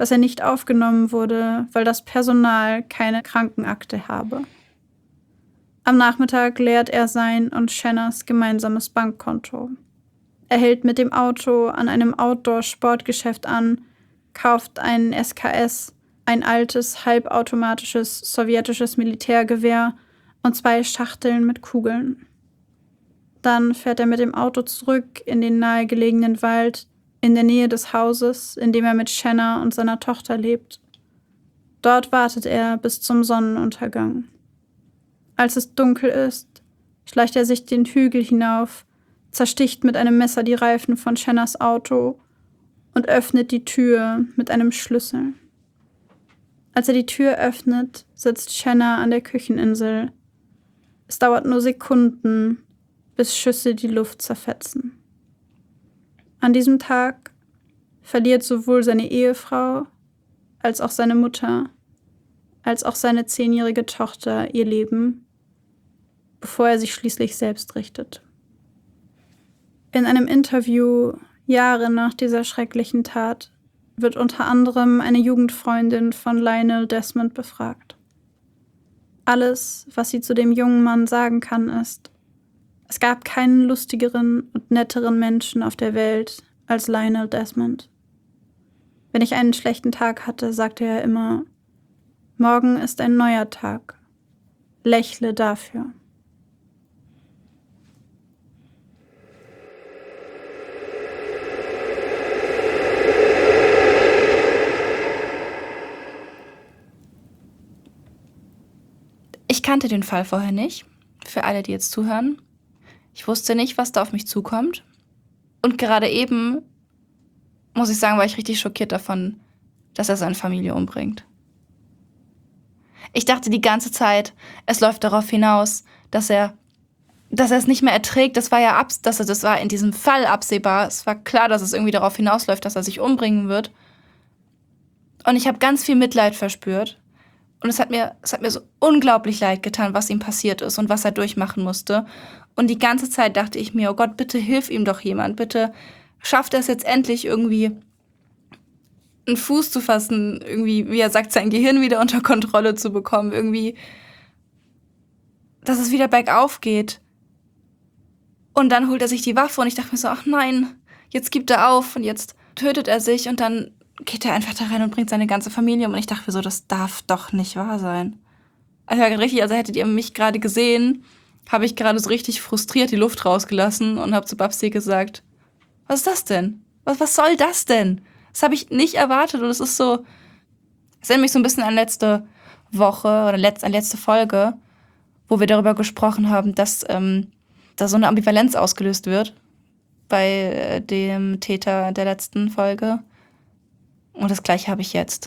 dass er nicht aufgenommen wurde, weil das Personal keine Krankenakte habe. Am Nachmittag leert er sein und Shanners gemeinsames Bankkonto. Er hält mit dem Auto an einem Outdoor-Sportgeschäft an, kauft einen SKS, ein altes, halbautomatisches sowjetisches Militärgewehr und 2 Schachteln mit Kugeln. Dann fährt er mit dem Auto zurück in den nahegelegenen Wald, in der Nähe des Hauses, in dem er mit Shanna und seiner Tochter lebt. Dort wartet er bis zum Sonnenuntergang. Als es dunkel ist, schleicht er sich den Hügel hinauf, zersticht mit einem Messer die Reifen von Shanners Auto und öffnet die Tür mit einem Schlüssel. Als er die Tür öffnet, sitzt Shanna an der Kücheninsel. Es dauert nur Sekunden, bis Schüsse die Luft zerfetzen. An diesem Tag verliert sowohl seine Ehefrau als auch seine Mutter, als auch seine 10-jährige Tochter ihr Leben, bevor er sich schließlich selbst richtet. In einem Interview Jahre nach dieser schrecklichen Tat wird unter anderem eine Jugendfreundin von Lionel Desmond befragt. Alles, was sie zu dem jungen Mann sagen kann, ist: Es gab keinen lustigeren und netteren Menschen auf der Welt als Lionel Desmond. Wenn ich einen schlechten Tag hatte, sagte er immer: Morgen ist ein neuer Tag. Lächle dafür. Ich kannte den Fall vorher nicht, für alle, die jetzt zuhören. Ich wusste nicht, was da auf mich zukommt. Und gerade eben, muss ich sagen, war ich richtig schockiert davon, dass er seine Familie umbringt. Ich dachte die ganze Zeit, es läuft darauf hinaus, dass er es nicht mehr erträgt. Das war in diesem Fall absehbar. Es war klar, dass es irgendwie darauf hinausläuft, dass er sich umbringen wird. Und ich habe ganz viel Mitleid verspürt. Und es hat mir so unglaublich leid getan, was ihm passiert ist und was er durchmachen musste. Und die ganze Zeit dachte ich mir: Oh Gott, bitte hilf ihm doch jemand. Bitte schafft er es jetzt endlich irgendwie, einen Fuß zu fassen, irgendwie, wie er sagt, sein Gehirn wieder unter Kontrolle zu bekommen, irgendwie, dass es wieder bergauf geht. Und dann holt er sich die Waffe und ich dachte mir so: Ach nein, jetzt gibt er auf und jetzt tötet er sich und dann geht er einfach da rein und bringt seine ganze Familie um. Und ich dachte mir so, das darf doch nicht wahr sein. Also hättet ihr mich gerade gesehen, habe ich gerade so richtig frustriert die Luft rausgelassen und habe zu Babsi gesagt: Was ist das denn? Was soll das denn? Das habe ich nicht erwartet und es erinnert mich so ein bisschen an letzte Woche oder an letzte Folge, wo wir darüber gesprochen haben, dass da so eine Ambivalenz ausgelöst wird bei dem Täter der letzten Folge. Und das Gleiche habe ich jetzt.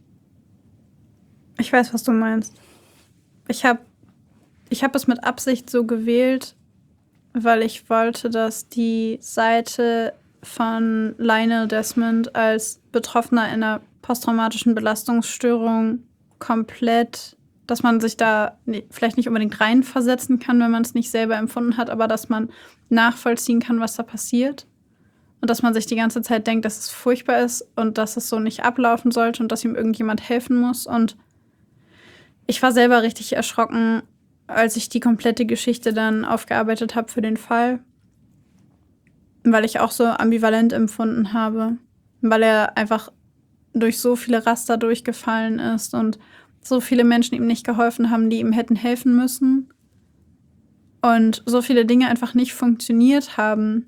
Ich weiß, was du meinst. Ich hab es mit Absicht so gewählt, weil ich wollte, dass die Seite von Lionel Desmond als Betroffener einer posttraumatischen Belastungsstörung komplett, dass man sich da vielleicht nicht unbedingt reinversetzen kann, wenn man es nicht selber empfunden hat, aber dass man nachvollziehen kann, was da passiert. Und dass man sich die ganze Zeit denkt, dass es furchtbar ist und dass es so nicht ablaufen sollte und dass ihm irgendjemand helfen muss. Und ich war selber richtig erschrocken, als ich die komplette Geschichte dann aufgearbeitet habe für den Fall, weil ich auch so ambivalent empfunden habe, weil er einfach durch so viele Raster durchgefallen ist und so viele Menschen ihm nicht geholfen haben, die ihm hätten helfen müssen und so viele Dinge einfach nicht funktioniert haben.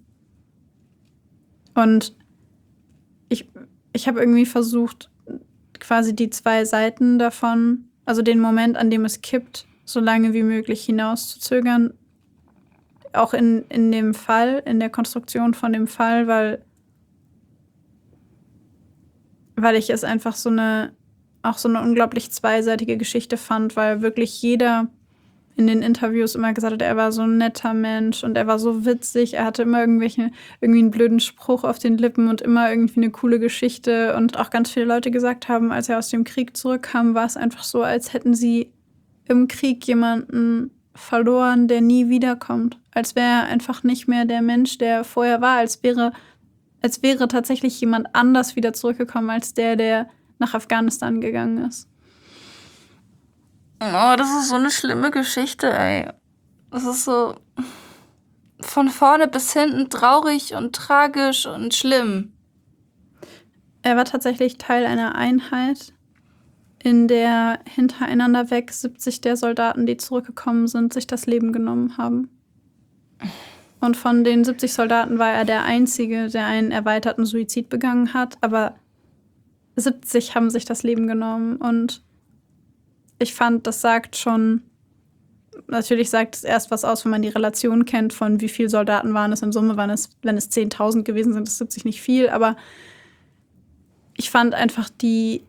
Und ich habe irgendwie versucht, quasi die 2 Seiten davon, also den Moment, an dem es kippt, so lange wie möglich hinauszuzögern. Auch in dem Fall, in der Konstruktion von dem Fall, weil ich es einfach auch so eine unglaublich zweiseitige Geschichte fand, weil wirklich jeder in den Interviews immer gesagt hat, er war so ein netter Mensch und er war so witzig, er hatte immer irgendwie einen blöden Spruch auf den Lippen und immer irgendwie eine coole Geschichte. Und auch ganz viele Leute gesagt haben, als er aus dem Krieg zurückkam, war es einfach so, als hätten sie im Krieg jemanden verloren, der nie wiederkommt. Als wäre er einfach nicht mehr der Mensch, der vorher war, als wäre tatsächlich jemand anders wieder zurückgekommen, als der nach Afghanistan gegangen ist. Oh, das ist so eine schlimme Geschichte, ey. Das ist so von vorne bis hinten traurig und tragisch und schlimm. Er war tatsächlich Teil einer Einheit, in der hintereinander weg 70 der Soldaten, die zurückgekommen sind, sich das Leben genommen haben. Und von den 70 Soldaten war er der Einzige, der einen erweiterten Suizid begangen hat. Aber 70 haben sich das Leben genommen. Und ich fand, das sagt schon, natürlich sagt es erst was aus, wenn man die Relation kennt, von wie viele Soldaten waren es in Summe. Wenn es 10.000 gewesen sind, ist 70 nicht viel. Aber ich fand einfach die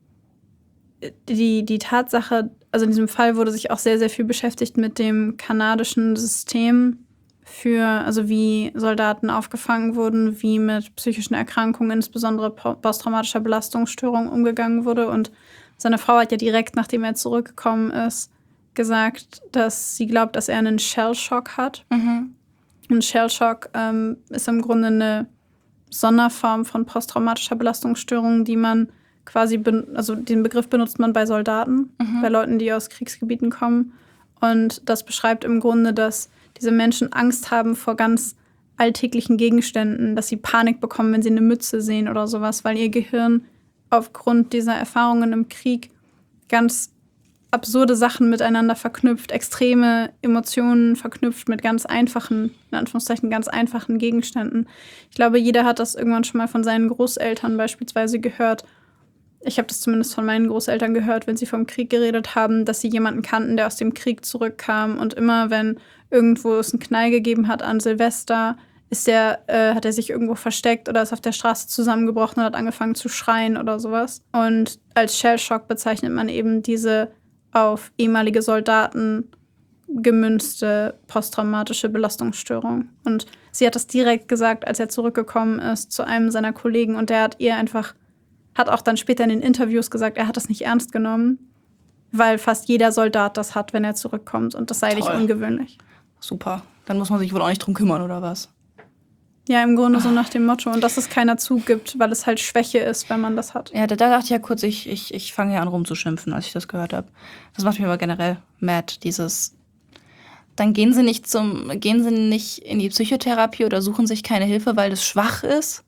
Tatsache, also in diesem Fall wurde sich auch sehr, sehr viel beschäftigt mit dem kanadischen System also wie Soldaten aufgefangen wurden, wie mit psychischen Erkrankungen, insbesondere posttraumatischer Belastungsstörung, umgegangen wurde. Und seine Frau hat ja direkt, nachdem er zurückgekommen ist, gesagt, dass sie glaubt, dass er einen Shellshock hat. Mhm. Ein Shellshock ist im Grunde eine Sonderform von posttraumatischer Belastungsstörung, die man quasi, also den Begriff benutzt man bei Soldaten, bei Leuten, die aus Kriegsgebieten kommen. Und das beschreibt im Grunde, dass diese Menschen Angst haben vor ganz alltäglichen Gegenständen, dass sie Panik bekommen, wenn sie eine Mütze sehen oder sowas, weil ihr Gehirn aufgrund dieser Erfahrungen im Krieg ganz absurde Sachen miteinander verknüpft, extreme Emotionen verknüpft mit ganz einfachen, in Anführungszeichen ganz einfachen Gegenständen. Ich glaube, jeder hat das irgendwann schon mal von seinen Großeltern beispielsweise gehört. Ich habe das zumindest von meinen Großeltern gehört, wenn sie vom Krieg geredet haben, dass sie jemanden kannten, der aus dem Krieg zurückkam. Und immer, wenn irgendwo es einen Knall gegeben hat an Silvester, hat er sich irgendwo versteckt oder ist auf der Straße zusammengebrochen und hat angefangen zu schreien oder sowas. Und als Shellshock bezeichnet man eben diese auf ehemalige Soldaten gemünzte posttraumatische Belastungsstörung. Und sie hat das direkt gesagt, als er zurückgekommen ist zu einem seiner Kollegen. Und der hat auch dann später in den Interviews gesagt, er hat das nicht ernst genommen, weil fast jeder Soldat das hat, wenn er zurückkommt. Und das sei nicht ungewöhnlich. Super. Dann muss man sich wohl auch nicht drum kümmern, oder was? Ja, im Grunde so nach dem Motto. Und dass es keiner zugibt, weil es halt Schwäche ist, wenn man das hat. Ja, da dachte ich ja kurz, ich fange ja an rumzuschimpfen, als ich das gehört habe. Das macht mich aber generell mad, dann gehen sie nicht in die Psychotherapie oder suchen sich keine Hilfe, weil das schwach ist.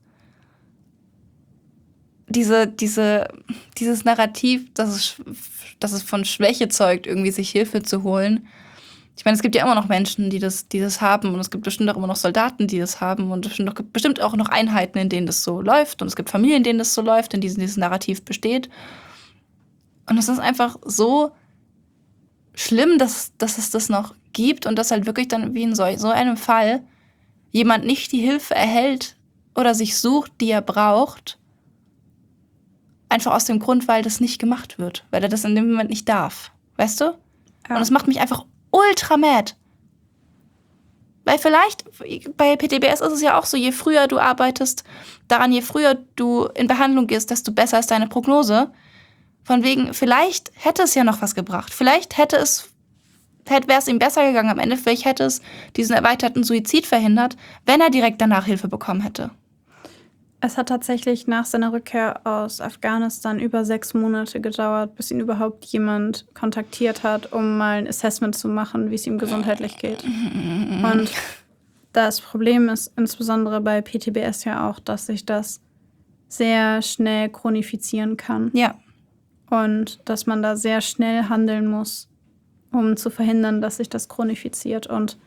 Dieses Narrativ, dass es von Schwäche zeugt, irgendwie sich Hilfe zu holen. Ich meine, es gibt ja immer noch Menschen, die das haben. Und es gibt bestimmt auch immer noch Soldaten, die das haben. Und es gibt bestimmt auch noch Einheiten, in denen das so läuft. Und es gibt Familien, in denen das so läuft, in denen dieses Narrativ besteht. Und es ist einfach so schlimm, dass es das noch gibt. Und dass halt wirklich dann wie in so einem Fall jemand nicht die Hilfe erhält oder sich sucht, die er braucht. Einfach aus dem Grund, weil das nicht gemacht wird. Weil er das in dem Moment nicht darf. Weißt du? Ja. Und das macht mich einfach ultra mad. Weil vielleicht, bei PTBS ist es ja auch so, je früher du arbeitest daran, je früher du in Behandlung gehst, desto besser ist deine Prognose. Von wegen, vielleicht hätte es ja noch was gebracht. Vielleicht wäre es ihm besser gegangen am Ende. Vielleicht hätte es diesen erweiterten Suizid verhindert, wenn er direkt danach Hilfe bekommen hätte. Es hat tatsächlich nach seiner Rückkehr aus Afghanistan über 6 Monate gedauert, bis ihn überhaupt jemand kontaktiert hat, um mal ein Assessment zu machen, wie es ihm gesundheitlich geht. Und das Problem ist insbesondere bei PTBS ja auch, dass sich das sehr schnell chronifizieren kann. Ja. Und dass man da sehr schnell handeln muss, um zu verhindern, dass sich das chronifiziert. Und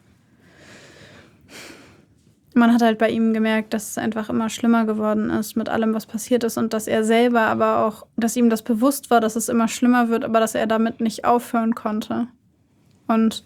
man hat halt bei ihm gemerkt, dass es einfach immer schlimmer geworden ist mit allem, was passiert ist. Und dass er selber aber auch, dass ihm das bewusst war, dass es immer schlimmer wird, aber dass er damit nicht aufhören konnte. Und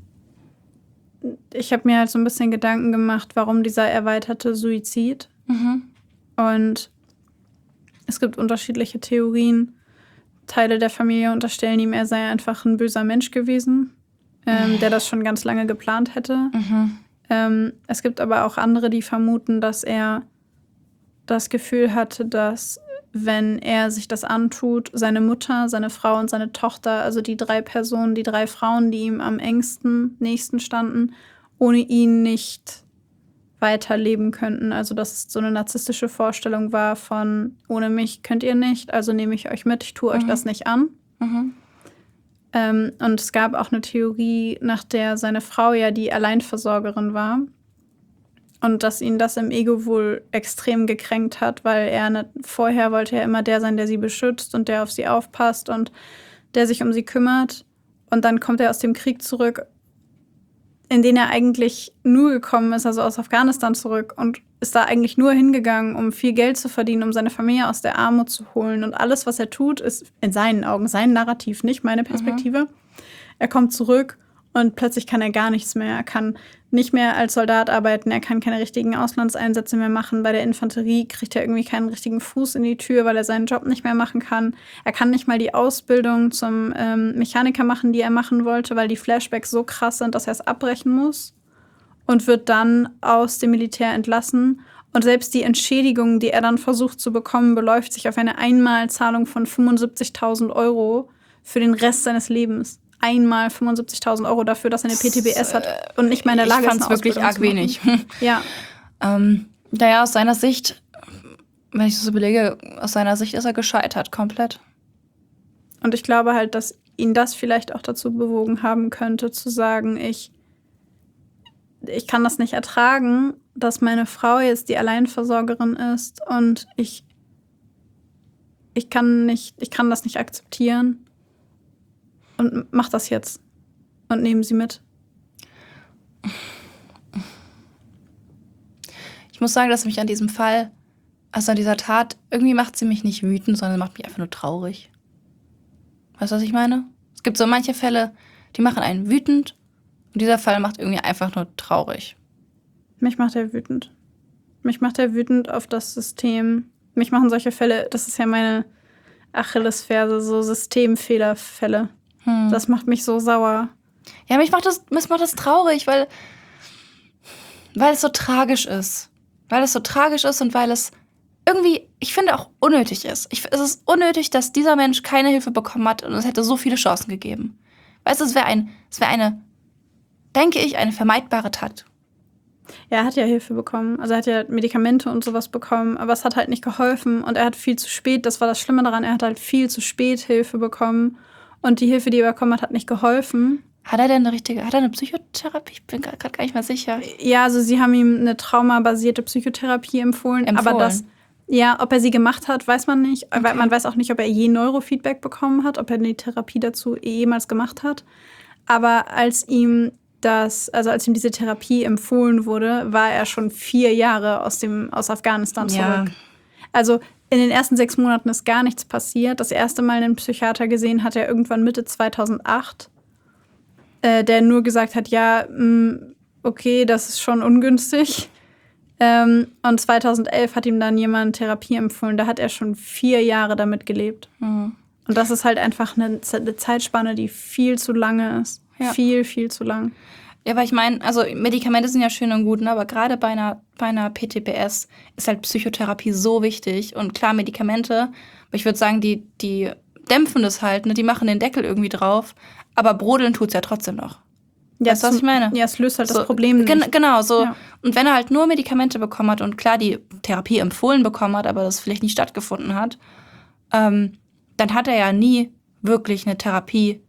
ich habe mir halt so ein bisschen Gedanken gemacht, warum dieser erweiterte Suizid. Und es gibt unterschiedliche Theorien. Teile der Familie unterstellen ihm, er sei einfach ein böser Mensch gewesen, der das schon ganz lange geplant hätte. Es gibt aber auch andere, die vermuten, dass er das Gefühl hatte, dass, wenn er sich das antut, seine Mutter, seine Frau und seine Tochter, also die 3 Personen, die 3 Frauen, die ihm am nächsten standen, ohne ihn nicht weiterleben könnten. Also dass es so eine narzisstische Vorstellung war von, ohne mich könnt ihr nicht, also nehme ich euch mit, ich tue euch das nicht an. Und es gab auch eine Theorie, nach der seine Frau ja die Alleinversorgerin war. Und dass ihn das im Ego wohl extrem gekränkt hat, weil vorher wollte er immer der sein, der sie beschützt und der auf sie aufpasst und der sich um sie kümmert. Und dann kommt er aus dem Krieg zurück, in den er eigentlich nur gekommen ist, also aus Afghanistan zurück, und ist da eigentlich nur hingegangen, um viel Geld zu verdienen, um seine Familie aus der Armut zu holen. Und alles, was er tut, ist in seinen Augen sein Narrativ, nicht meine Perspektive. Er kommt zurück und plötzlich kann er gar nichts mehr. Er kann nicht mehr als Soldat arbeiten, er kann keine richtigen Auslandseinsätze mehr machen. Bei der Infanterie kriegt er irgendwie keinen richtigen Fuß in die Tür, weil er seinen Job nicht mehr machen kann. Er kann nicht mal die Ausbildung zum Mechaniker machen, die er machen wollte, weil die Flashbacks so krass sind, dass er es abbrechen muss. Und wird dann aus dem Militär entlassen. Und selbst die Entschädigung, die er dann versucht zu bekommen, beläuft sich auf eine Einmalzahlung von 75.000 € für den Rest seines Lebens. Einmal 75.000 € dafür, dass er eine PTBS hat und nicht mehr in der Lage ist, eine Ausbildung zu machen. Ich fand es wirklich arg wenig. Ja. Naja, aus seiner Sicht, wenn ich das so überlege, aus seiner Sicht ist er gescheitert, komplett. Und ich glaube halt, dass ihn das vielleicht auch dazu bewogen haben könnte, zu sagen, ich kann das nicht ertragen, dass meine Frau jetzt die Alleinversorgerin ist und ich kann das nicht akzeptieren und mach das jetzt und nehmen sie mit. Ich muss sagen, dass mich an diesem Fall, also an dieser Tat, irgendwie macht sie mich nicht wütend, sondern macht mich einfach nur traurig. Weißt du, was ich meine? Es gibt so manche Fälle, die machen einen wütend. Und dieser Fall macht irgendwie einfach nur traurig. Mich macht er wütend. Mich macht er wütend auf das System. Mich machen solche Fälle, das ist ja meine Achillesferse, so Systemfehlerfälle. Das macht mich so sauer. Ja, mich macht das traurig, weil es so tragisch ist. Weil es so tragisch ist und weil es irgendwie, ich finde, auch unnötig ist. Es ist unnötig, dass dieser Mensch keine Hilfe bekommen hat und es hätte so viele Chancen gegeben. Weißt du, es wäre eine, denke ich, eine vermeidbare Tat. Ja, er hat ja Hilfe bekommen. Also er hat ja Medikamente und sowas bekommen, aber es hat halt nicht geholfen und er hat viel zu spät, das war das Schlimme daran, er hat halt viel zu spät Hilfe bekommen und die Hilfe, die er bekommen hat, hat nicht geholfen. Hat er eine Psychotherapie? Ich bin gerade gar nicht mehr sicher. Ja, also sie haben ihm eine traumabasierte Psychotherapie empfohlen. Aber ob er sie gemacht hat, weiß man nicht. Okay. Man weiß auch nicht, ob er je Neurofeedback bekommen hat, ob er die Therapie dazu jemals gemacht hat. Aber als ihm diese Therapie empfohlen wurde, war er schon 4 Jahre aus Afghanistan zurück. Ja. Also in den ersten 6 Monaten ist gar nichts passiert. Das erste Mal einen Psychiater gesehen hat er irgendwann Mitte 2008. Der nur gesagt hat, ja, okay, das ist schon ungünstig. Und 2011 hat ihm dann jemand Therapie empfohlen. Da hat er schon 4 Jahre damit gelebt. Und das ist halt einfach eine Zeitspanne, die viel zu lange ist. Ja. Viel, viel zu lang. Ja, weil ich meine, also Medikamente sind ja schön und gut, ne? Aber gerade bei einer PTBS ist halt Psychotherapie so wichtig. Und klar, Medikamente, aber ich würde sagen, die dämpfen das halt, ne? Die machen den Deckel irgendwie drauf. Aber brodeln tut's ja trotzdem noch. Ja, weißt du, was ich meine? Ja, es löst halt das Problem nicht. Genau, so. Ja. Und wenn er halt nur Medikamente bekommen hat und klar die Therapie empfohlen bekommen hat, aber das vielleicht nicht stattgefunden hat, dann hat er ja nie wirklich eine Therapie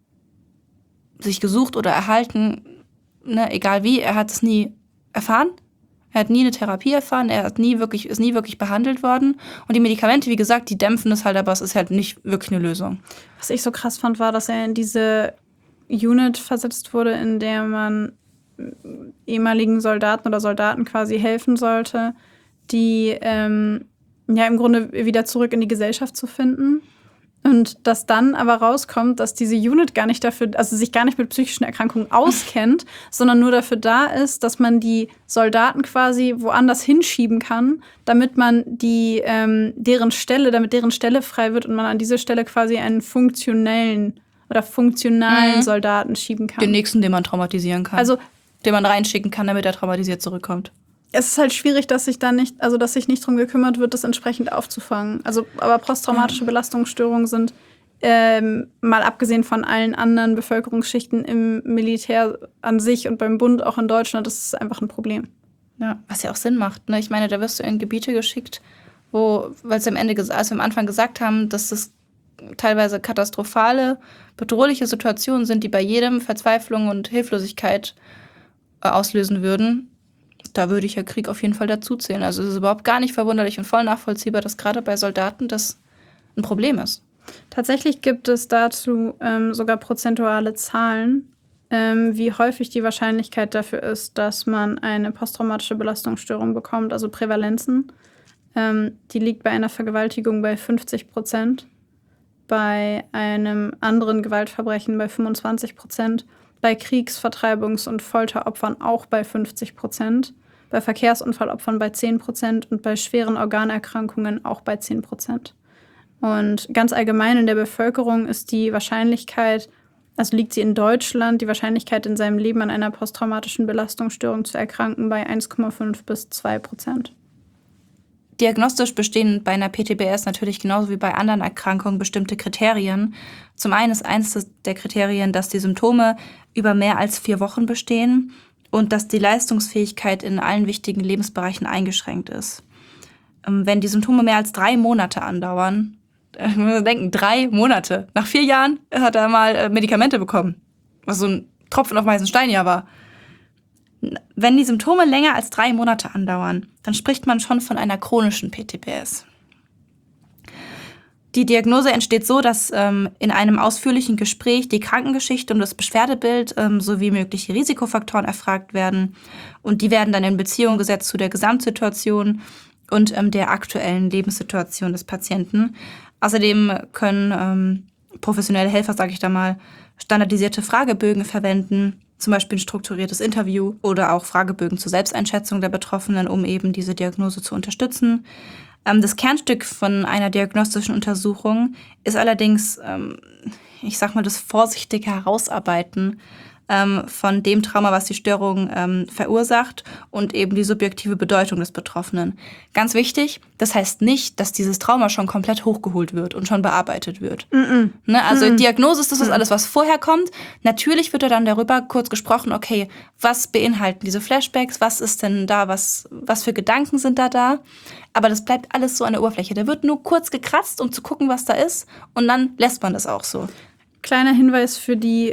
sich gesucht oder erhalten, ne, egal wie, er hat es nie erfahren. Er hat nie eine Therapie erfahren, ist nie wirklich behandelt worden. Und die Medikamente, wie gesagt, die dämpfen es halt, aber es ist halt nicht wirklich eine Lösung. Was ich so krass fand, war, dass er in diese Unit versetzt wurde, in der man ehemaligen Soldaten oder Soldaten quasi helfen sollte, die im Grunde wieder zurück in die Gesellschaft zu finden. Und dass dann aber rauskommt, dass diese Unit sich gar nicht mit psychischen Erkrankungen auskennt, sondern nur dafür da ist, dass man die Soldaten quasi woanders hinschieben kann, damit man deren Stelle frei wird und man an diese Stelle quasi einen funktionalen Soldaten schieben kann. Den nächsten, den man traumatisieren kann. Also, den man reinschicken kann, damit er traumatisiert zurückkommt. Es ist halt schwierig, dass sich nicht drum gekümmert wird, das entsprechend aufzufangen. Also, aber posttraumatische Belastungsstörungen sind, mal abgesehen von allen anderen Bevölkerungsschichten im Militär an sich und beim Bund, auch in Deutschland, das ist einfach ein Problem. Ja, was ja auch Sinn macht. Ne? Ich meine, da wirst du in Gebiete geschickt, weil sie am Anfang gesagt haben, dass das teilweise katastrophale, bedrohliche Situationen sind, die bei jedem Verzweiflung und Hilflosigkeit auslösen würden. Da würde ich ja Krieg auf jeden Fall dazuzählen. Also es ist überhaupt gar nicht verwunderlich und voll nachvollziehbar, dass gerade bei Soldaten das ein Problem ist. Tatsächlich gibt es dazu sogar prozentuale Zahlen, wie häufig die Wahrscheinlichkeit dafür ist, dass man eine posttraumatische Belastungsstörung bekommt, also Prävalenzen. Die liegt bei einer Vergewaltigung bei 50%, bei einem anderen Gewaltverbrechen bei 25%, bei Kriegs-, Vertreibungs- und Folteropfern auch bei 50%, bei Verkehrsunfallopfern bei 10% und bei schweren Organerkrankungen auch bei 10%. Und ganz allgemein in der Bevölkerung ist die Wahrscheinlichkeit, also liegt sie in Deutschland, die Wahrscheinlichkeit in seinem Leben an einer posttraumatischen Belastungsstörung zu erkranken bei 1,5 bis 2%. Diagnostisch bestehen bei einer PTBS natürlich genauso wie bei anderen Erkrankungen bestimmte Kriterien. Zum einen ist eines der Kriterien, dass die Symptome über mehr als 4 Wochen bestehen und dass die Leistungsfähigkeit in allen wichtigen Lebensbereichen eingeschränkt ist. Wenn die Symptome mehr als 3 Monate andauern, wir denken, 3 Monate. Nach 4 Jahren hat er mal Medikamente bekommen, was so ein Tropfen auf den heißen Stein ja war. Wenn die Symptome länger als 3 Monate andauern, dann spricht man schon von einer chronischen PTBS. Die Diagnose entsteht so, dass in einem ausführlichen Gespräch die Krankengeschichte und das Beschwerdebild sowie mögliche Risikofaktoren erfragt werden. Und die werden dann in Beziehung gesetzt zu der Gesamtsituation und der aktuellen Lebenssituation des Patienten. Außerdem können professionelle Helfer, sage ich da mal, standardisierte Fragebögen verwenden, zum Beispiel ein strukturiertes Interview oder auch Fragebögen zur Selbsteinschätzung der Betroffenen, um eben diese Diagnose zu unterstützen. Das Kernstück von einer diagnostischen Untersuchung ist allerdings, ich sag mal, das vorsichtige Herausarbeiten von dem Trauma, was die Störung verursacht und eben die subjektive Bedeutung des Betroffenen. Ganz wichtig, das heißt nicht, dass dieses Trauma schon komplett hochgeholt wird und schon bearbeitet wird. Ne? Also Diagnose ist das alles, was vorher kommt. Natürlich wird dann darüber kurz gesprochen, okay, was beinhalten diese Flashbacks, was ist denn da, was für Gedanken sind da? Aber das bleibt alles so an der Oberfläche. Da wird nur kurz gekratzt, um zu gucken, was da ist, und dann lässt man das auch so. Kleiner Hinweis für die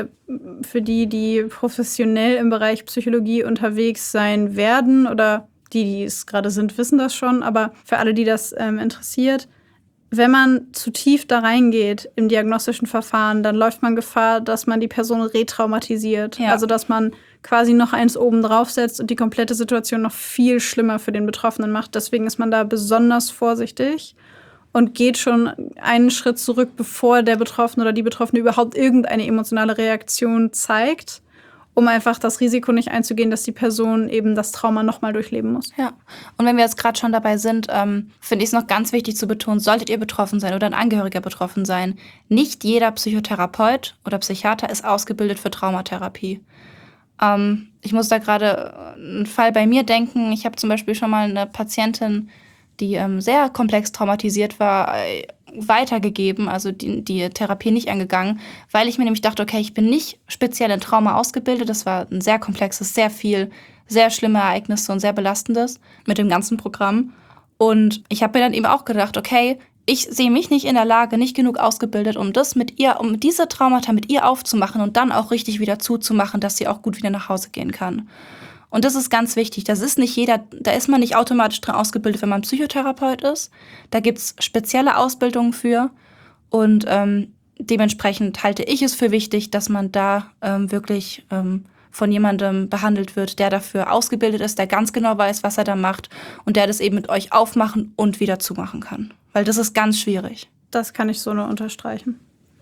professionell im Bereich Psychologie unterwegs sein werden oder die es gerade sind, wissen das schon. Aber für alle, die das interessiert, wenn man zu tief da reingeht im diagnostischen Verfahren, dann läuft man Gefahr, dass man die Person retraumatisiert. Ja. Also dass man quasi noch eins oben draufsetzt und die komplette Situation noch viel schlimmer für den Betroffenen macht. Deswegen ist man da besonders vorsichtig und geht schon einen Schritt zurück, bevor der Betroffene oder die Betroffene überhaupt irgendeine emotionale Reaktion zeigt, um einfach das Risiko nicht einzugehen, dass die Person eben das Trauma nochmal durchleben muss. Ja, und wenn wir jetzt gerade schon dabei sind, finde ich es noch ganz wichtig zu betonen, solltet ihr betroffen sein oder ein Angehöriger betroffen sein, nicht jeder Psychotherapeut oder Psychiater ist ausgebildet für Traumatherapie. Ich muss da gerade einen Fall bei mir denken. Ich habe zum Beispiel schon mal eine Patientin, die sehr komplex traumatisiert war, weitergegeben, also die Therapie nicht angegangen, weil ich mir nämlich dachte, okay, ich bin nicht speziell in Trauma ausgebildet. Das war ein sehr komplexes, sehr schlimme Ereignisse und sehr belastendes mit dem ganzen Programm. Und ich habe mir dann eben auch gedacht, okay, ich sehe mich nicht in der Lage, nicht genug ausgebildet, um diese Traumata mit ihr aufzumachen und dann auch richtig wieder zuzumachen, dass sie auch gut wieder nach Hause gehen kann. Und das ist ganz wichtig. Da ist man nicht automatisch dran ausgebildet, wenn man Psychotherapeut ist. Da gibt's spezielle Ausbildungen für. Und dementsprechend halte ich es für wichtig, dass man da wirklich von jemandem behandelt wird, der dafür ausgebildet ist, der ganz genau weiß, was er da macht und der das eben mit euch aufmachen und wieder zumachen kann. Weil das ist ganz schwierig. Das kann ich so nur unterstreichen.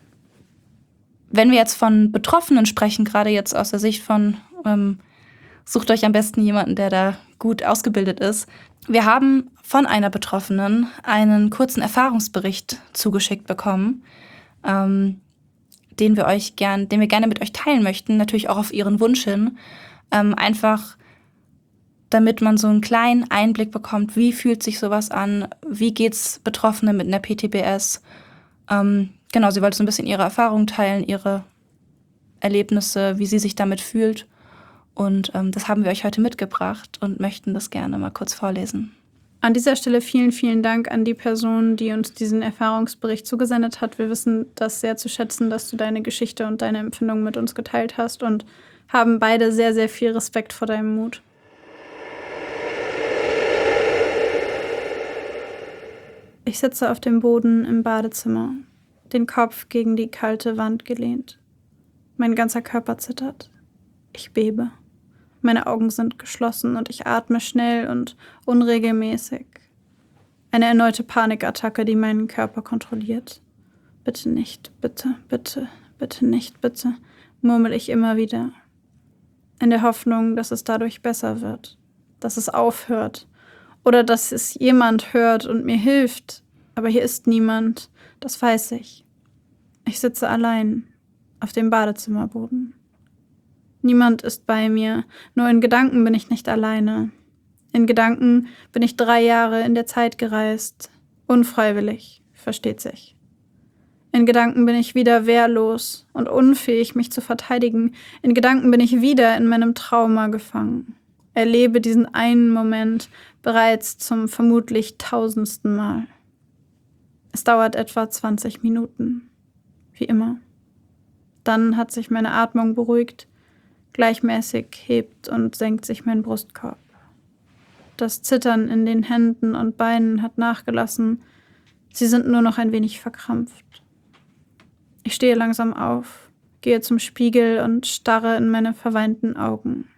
Wenn wir jetzt von Betroffenen sprechen, gerade jetzt aus der Sicht von sucht euch am besten jemanden, der da gut ausgebildet ist. Wir haben von einer Betroffenen einen kurzen Erfahrungsbericht zugeschickt bekommen, den wir gerne mit euch teilen möchten, natürlich auch auf ihren Wunsch hin. Einfach, damit man so einen kleinen Einblick bekommt, wie fühlt sich sowas an, wie geht's Betroffenen mit einer PTBS. Genau, sie wollte so ein bisschen ihre Erfahrungen teilen, ihre Erlebnisse, wie sie sich damit fühlt. Und das haben wir euch heute mitgebracht und möchten das gerne mal kurz vorlesen. An dieser Stelle vielen, vielen Dank an die Person, die uns diesen Erfahrungsbericht zugesendet hat. Wir wissen das sehr zu schätzen, dass du deine Geschichte und deine Empfindungen mit uns geteilt hast und haben beide sehr, sehr viel Respekt vor deinem Mut. Ich sitze auf dem Boden im Badezimmer, den Kopf gegen die kalte Wand gelehnt. Mein ganzer Körper zittert. Ich bebe. Meine Augen sind geschlossen und ich atme schnell und unregelmäßig. Eine erneute Panikattacke, die meinen Körper kontrolliert. Bitte nicht, bitte, bitte, bitte nicht, bitte, murmel ich immer wieder. In der Hoffnung, dass es dadurch besser wird, dass es aufhört oder dass es jemand hört und mir hilft. Aber hier ist niemand, das weiß ich. Ich sitze allein auf dem Badezimmerboden. Niemand ist bei mir, nur in Gedanken bin ich nicht alleine. In Gedanken bin ich 3 Jahre in der Zeit gereist. Unfreiwillig, versteht sich. In Gedanken bin ich wieder wehrlos und unfähig, mich zu verteidigen. In Gedanken bin ich wieder in meinem Trauma gefangen. Erlebe diesen einen Moment bereits zum vermutlich 1000. Mal. Es dauert etwa 20 Minuten. Wie immer. Dann hat sich meine Atmung beruhigt. Gleichmäßig hebt und senkt sich mein Brustkorb. Das Zittern in den Händen und Beinen hat nachgelassen. Sie sind nur noch ein wenig verkrampft. Ich stehe langsam auf, gehe zum Spiegel und starre in meine verweinten Augen.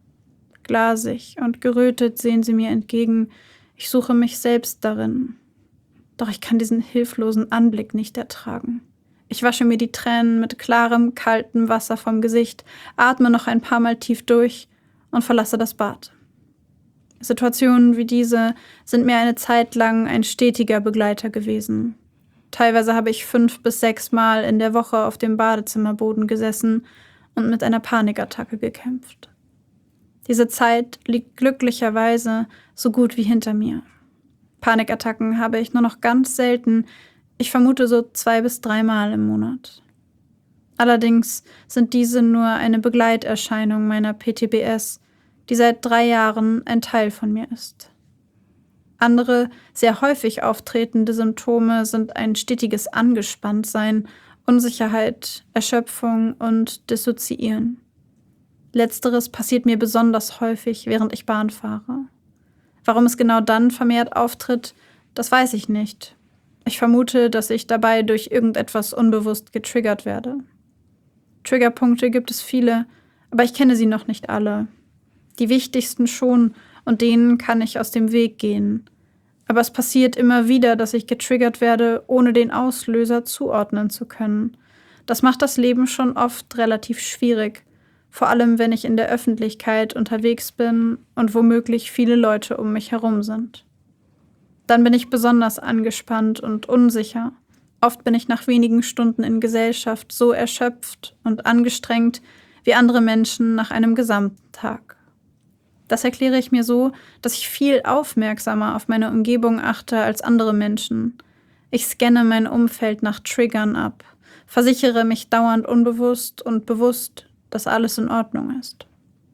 Glasig und gerötet sehen sie mir entgegen. Ich suche mich selbst darin. Doch ich kann diesen hilflosen Anblick nicht ertragen. Ich wasche mir die Tränen mit klarem, kaltem Wasser vom Gesicht, atme noch ein paar Mal tief durch und verlasse das Bad. Situationen wie diese sind mir eine Zeit lang ein stetiger Begleiter gewesen. Teilweise habe ich 5 bis 6 Mal in der Woche auf dem Badezimmerboden gesessen und mit einer Panikattacke gekämpft. Diese Zeit liegt glücklicherweise so gut wie hinter mir. Panikattacken habe ich nur noch ganz selten. Ich vermute so 2 bis 3 Mal im Monat. Allerdings sind diese nur eine Begleiterscheinung meiner PTBS, die seit 3 Jahren ein Teil von mir ist. Andere, sehr häufig auftretende Symptome sind ein stetiges Angespanntsein, Unsicherheit, Erschöpfung und Dissoziieren. Letzteres passiert mir besonders häufig, während ich Bahn fahre. Warum es genau dann vermehrt auftritt, das weiß ich nicht. Ich vermute, dass ich dabei durch irgendetwas unbewusst getriggert werde. Triggerpunkte gibt es viele, aber ich kenne sie noch nicht alle. Die wichtigsten schon, und denen kann ich aus dem Weg gehen. Aber es passiert immer wieder, dass ich getriggert werde, ohne den Auslöser zuordnen zu können. Das macht das Leben schon oft relativ schwierig, vor allem wenn ich in der Öffentlichkeit unterwegs bin und womöglich viele Leute um mich herum sind. Dann bin ich besonders angespannt und unsicher. Oft bin ich nach wenigen Stunden in Gesellschaft so erschöpft und angestrengt wie andere Menschen nach einem gesamten Tag. Das erkläre ich mir so, dass ich viel aufmerksamer auf meine Umgebung achte als andere Menschen. Ich scanne mein Umfeld nach Triggern ab, versichere mich dauernd unbewusst und bewusst, dass alles in Ordnung ist.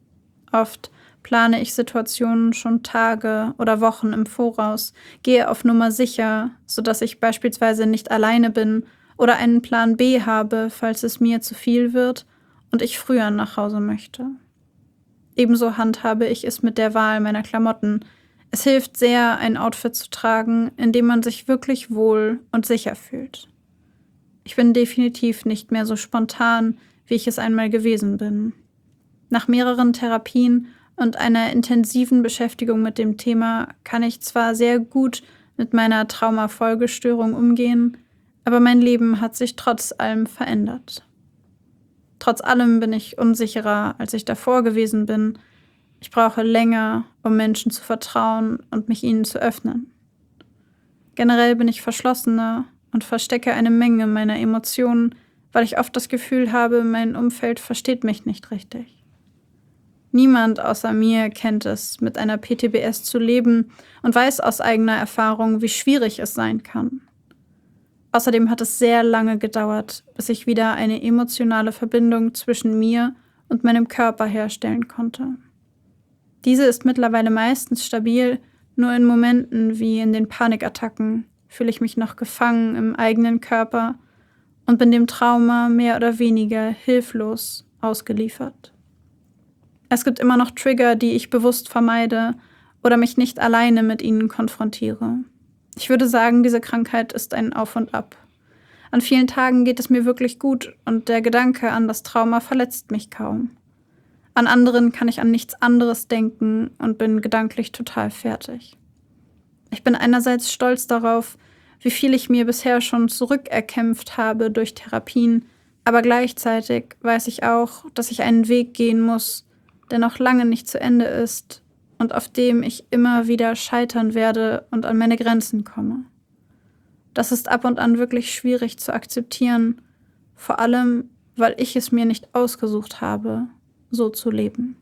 Oft plane ich Situationen schon Tage oder Wochen im Voraus, gehe auf Nummer sicher, sodass ich beispielsweise nicht alleine bin oder einen Plan B habe, falls es mir zu viel wird und ich früher nach Hause möchte. Ebenso handhabe ich es mit der Wahl meiner Klamotten. Es hilft sehr, ein Outfit zu tragen, in dem man sich wirklich wohl und sicher fühlt. Ich bin definitiv nicht mehr so spontan, wie ich es einmal gewesen bin. Nach mehreren Therapien und einer intensiven Beschäftigung mit dem Thema kann ich zwar sehr gut mit meiner Traumafolgestörung umgehen, aber mein Leben hat sich trotz allem verändert. Trotz allem bin ich unsicherer, als ich davor gewesen bin. Ich brauche länger, um Menschen zu vertrauen und mich ihnen zu öffnen. Generell bin ich verschlossener und verstecke eine Menge meiner Emotionen, weil ich oft das Gefühl habe, mein Umfeld versteht mich nicht richtig. Niemand außer mir kennt es, mit einer PTBS zu leben und weiß aus eigener Erfahrung, wie schwierig es sein kann. Außerdem hat es sehr lange gedauert, bis ich wieder eine emotionale Verbindung zwischen mir und meinem Körper herstellen konnte. Diese ist mittlerweile meistens stabil, nur in Momenten wie in den Panikattacken fühle ich mich noch gefangen im eigenen Körper und bin dem Trauma mehr oder weniger hilflos ausgeliefert. Es gibt immer noch Trigger, die ich bewusst vermeide oder mich nicht alleine mit ihnen konfrontiere. Ich würde sagen, diese Krankheit ist ein Auf und Ab. An vielen Tagen geht es mir wirklich gut und der Gedanke an das Trauma verletzt mich kaum. An anderen kann ich an nichts anderes denken und bin gedanklich total fertig. Ich bin einerseits stolz darauf, wie viel ich mir bisher schon zurückerkämpft habe durch Therapien, aber gleichzeitig weiß ich auch, dass ich einen Weg gehen muss, der noch lange nicht zu Ende ist und auf dem ich immer wieder scheitern werde und an meine Grenzen komme. Das ist ab und an wirklich schwierig zu akzeptieren, vor allem, weil ich es mir nicht ausgesucht habe, so zu leben.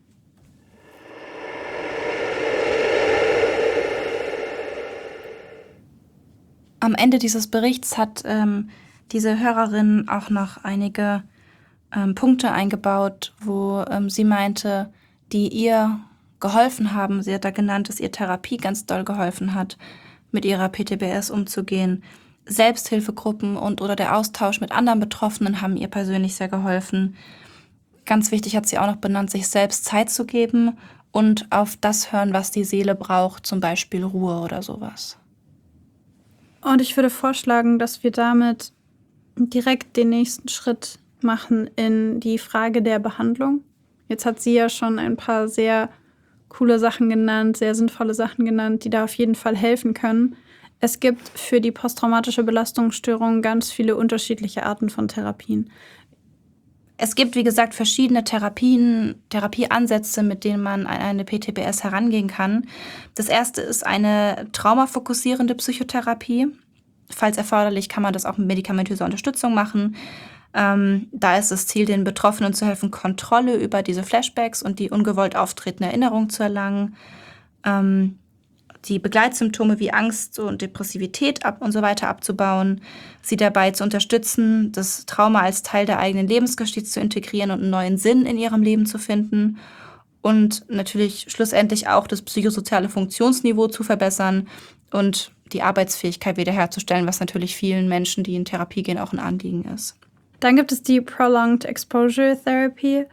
Am Ende dieses Berichts hat diese Hörerin auch noch einige Punkte eingebaut, wo sie meinte, die ihr geholfen haben. Sie hat da genannt, dass ihr Therapie ganz doll geholfen hat, mit ihrer PTBS umzugehen. Selbsthilfegruppen oder der Austausch mit anderen Betroffenen haben ihr persönlich sehr geholfen. Ganz wichtig hat sie auch noch benannt, sich selbst Zeit zu geben und auf das hören, was die Seele braucht, zum Beispiel Ruhe oder sowas. Und ich würde vorschlagen, dass wir damit direkt den nächsten Schritt machen in die Frage der Behandlung. Jetzt hat sie ja schon ein paar sehr coole Sachen genannt, sehr sinnvolle Sachen genannt, die da auf jeden Fall helfen können. Es gibt für die posttraumatische Belastungsstörung ganz viele unterschiedliche Arten von Therapien. Es gibt, wie gesagt, verschiedene Therapieansätze, mit denen man an eine PTBS herangehen kann. Das erste ist eine traumafokussierende Psychotherapie. Falls erforderlich, kann man das auch mit medikamentöser Unterstützung machen. Da ist das Ziel, den Betroffenen zu helfen, Kontrolle über diese Flashbacks und die ungewollt auftretende Erinnerung zu erlangen. Die Begleitsymptome wie Angst und Depressivität und so weiter abzubauen, sie dabei zu unterstützen, das Trauma als Teil der eigenen Lebensgeschichte zu integrieren und einen neuen Sinn in ihrem Leben zu finden und natürlich schlussendlich auch das psychosoziale Funktionsniveau zu verbessern und die Arbeitsfähigkeit wiederherzustellen, was natürlich vielen Menschen, die in Therapie gehen, auch ein Anliegen ist. Dann gibt es die Prolonged Exposure Therapy.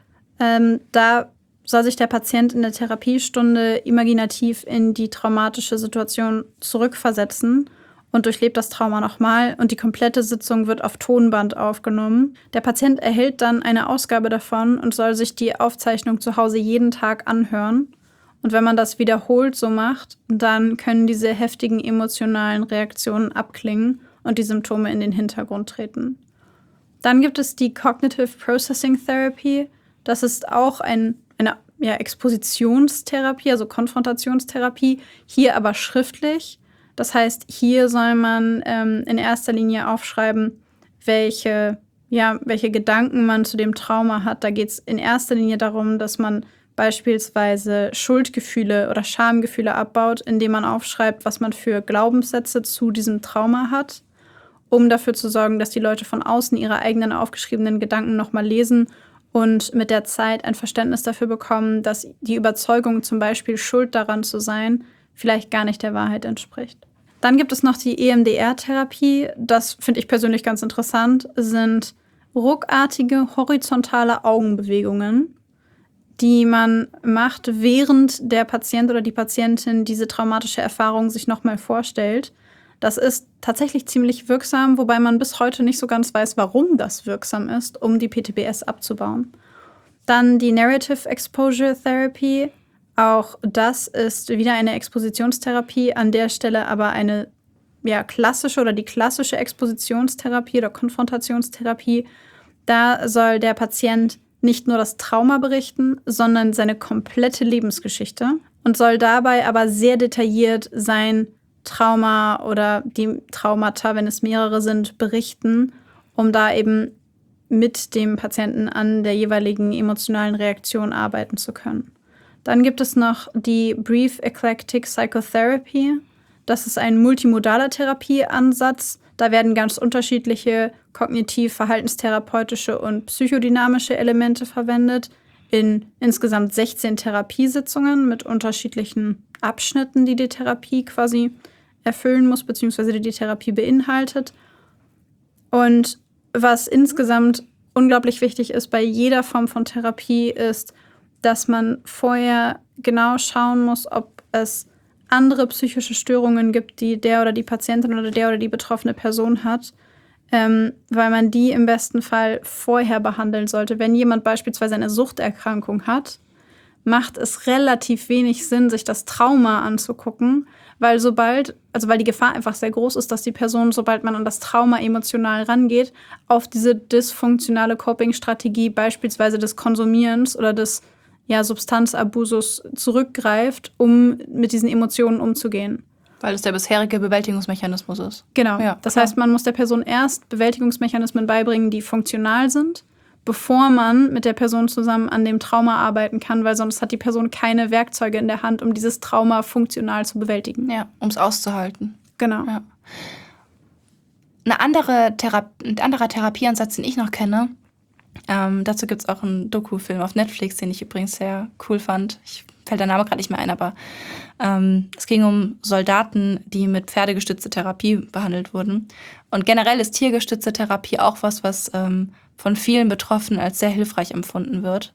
Da soll sich der Patient in der Therapiestunde imaginativ in die traumatische Situation zurückversetzen und durchlebt das Trauma nochmal und die komplette Sitzung wird auf Tonband aufgenommen. Der Patient erhält dann eine Ausgabe davon und soll sich die Aufzeichnung zu Hause jeden Tag anhören. Und wenn man das wiederholt so macht, dann können diese heftigen emotionalen Reaktionen abklingen und die Symptome in den Hintergrund treten. Dann gibt es die Cognitive Processing Therapy. Das ist auch eine Expositionstherapie, also Konfrontationstherapie, hier aber schriftlich. Das heißt, hier soll man in erster Linie aufschreiben, welche Gedanken man zu dem Trauma hat. Da geht es in erster Linie darum, dass man beispielsweise Schuldgefühle oder Schamgefühle abbaut, indem man aufschreibt, was man für Glaubenssätze zu diesem Trauma hat, um dafür zu sorgen, dass die Leute von außen ihre eigenen aufgeschriebenen Gedanken nochmal lesen und mit der Zeit ein Verständnis dafür bekommen, dass die Überzeugung, zum Beispiel schuld daran zu sein, vielleicht gar nicht der Wahrheit entspricht. Dann gibt es noch die EMDR-Therapie. Das finde ich persönlich ganz interessant, sind ruckartige, horizontale Augenbewegungen, die man macht, während der Patient oder die Patientin diese traumatische Erfahrung sich nochmal vorstellt. Das ist tatsächlich ziemlich wirksam, wobei man bis heute nicht so ganz weiß, warum das wirksam ist, um die PTBS abzubauen. Dann die Narrative Exposure Therapy. Auch das ist wieder eine Expositionstherapie, an der Stelle aber eine klassische oder die klassische Expositionstherapie oder Konfrontationstherapie. Da soll der Patient nicht nur das Trauma berichten, sondern seine komplette Lebensgeschichte und soll dabei aber sehr detailliert sein Trauma oder die Traumata, wenn es mehrere sind, berichten, um da eben mit dem Patienten an der jeweiligen emotionalen Reaktion arbeiten zu können. Dann gibt es noch die Brief Eclectic Psychotherapy. Das ist ein multimodaler Therapieansatz. Da werden ganz unterschiedliche kognitiv-verhaltenstherapeutische und psychodynamische Elemente verwendet. in insgesamt 16 Therapiesitzungen mit unterschiedlichen Abschnitten, die Therapie quasi erfüllen muss, beziehungsweise die Therapie beinhaltet. Und was insgesamt unglaublich wichtig ist bei jeder Form von Therapie ist, dass man vorher genau schauen muss, ob es andere psychische Störungen gibt, die der oder die Patientin oder die betroffene Person hat, weil man die im besten Fall vorher behandeln sollte. Wenn jemand beispielsweise eine Suchterkrankung hat, macht es relativ wenig Sinn, sich das Trauma anzugucken, weil die Gefahr einfach sehr groß ist, dass die Person, sobald man an das Trauma emotional rangeht, auf diese dysfunktionale Coping-Strategie beispielsweise des Konsumierens oder des Substanzabusus zurückgreift, um mit diesen Emotionen umzugehen. Weil es der bisherige Bewältigungsmechanismus ist. Genau. Ja, das heißt, man muss der Person erst Bewältigungsmechanismen beibringen, die funktional sind, bevor man mit der Person zusammen an dem Trauma arbeiten kann, weil sonst hat die Person keine Werkzeuge in der Hand, um dieses Trauma funktional zu bewältigen. Ja, um es auszuhalten. Genau. Ja. Ein anderer Therapieansatz, den ich noch kenne, dazu gibt es auch einen Doku-Film auf Netflix, den ich übrigens sehr cool fand. Fällt der Name gerade nicht mehr ein, aber es ging um Soldaten, die mit pferdegestützter Therapie behandelt wurden. Und generell ist tiergestützte Therapie auch was von vielen Betroffenen als sehr hilfreich empfunden wird.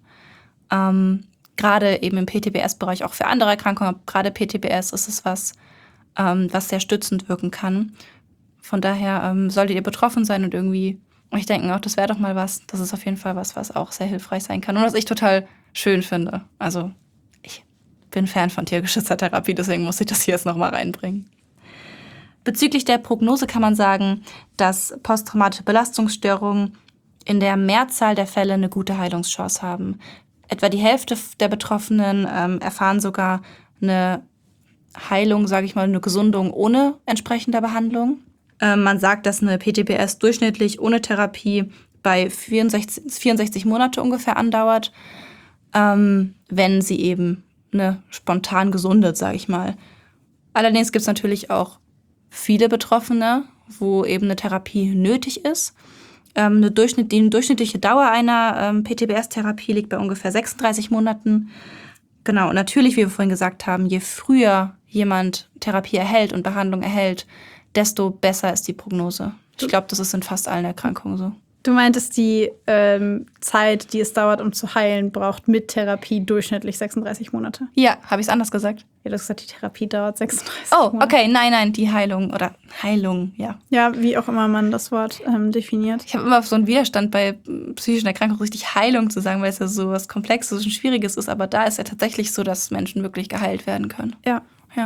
Gerade eben im PTBS-Bereich, auch für andere Erkrankungen, aber gerade PTBS ist es was sehr stützend wirken kann. Von daher solltet ihr betroffen sein und irgendwie euch denken, auch das wäre doch mal was. Das ist auf jeden Fall was auch sehr hilfreich sein kann und was ich total schön finde. Also ich bin Fan von tiergeschützter Therapie, deswegen muss ich das hier jetzt nochmal reinbringen. Bezüglich der Prognose kann man sagen, dass posttraumatische Belastungsstörungen in der Mehrzahl der Fälle eine gute Heilungschance haben. Etwa die Hälfte der Betroffenen erfahren sogar eine Heilung, sage ich mal, eine Gesundung ohne entsprechender Behandlung. Man sagt, dass eine PTBS durchschnittlich ohne Therapie bei 64 Monate ungefähr andauert, wenn sie eben spontan gesundet, sage ich mal. Allerdings gibt es natürlich auch viele Betroffene, wo eben eine Therapie nötig ist. Die durchschnittliche Dauer einer PTBS-Therapie liegt bei ungefähr 36 Monaten. Genau, und natürlich, wie wir vorhin gesagt haben, je früher jemand Therapie erhält und Behandlung erhält, desto besser ist die Prognose. Ich glaube, das ist in fast allen Erkrankungen so. Du meintest, die Zeit, die es dauert, um zu heilen, braucht mit Therapie durchschnittlich 36 Monate. Ja, habe ich es anders gesagt? Ja, du hast gesagt, die Therapie dauert 36 Monate. Oh, okay, nein, die Heilung, ja. Ja, wie auch immer man das Wort definiert. Ich habe immer so einen Widerstand bei psychischen Erkrankungen, richtig Heilung zu sagen, weil es ja so was Komplexes und Schwieriges ist. Aber da ist ja tatsächlich so, dass Menschen wirklich geheilt werden können. Ja.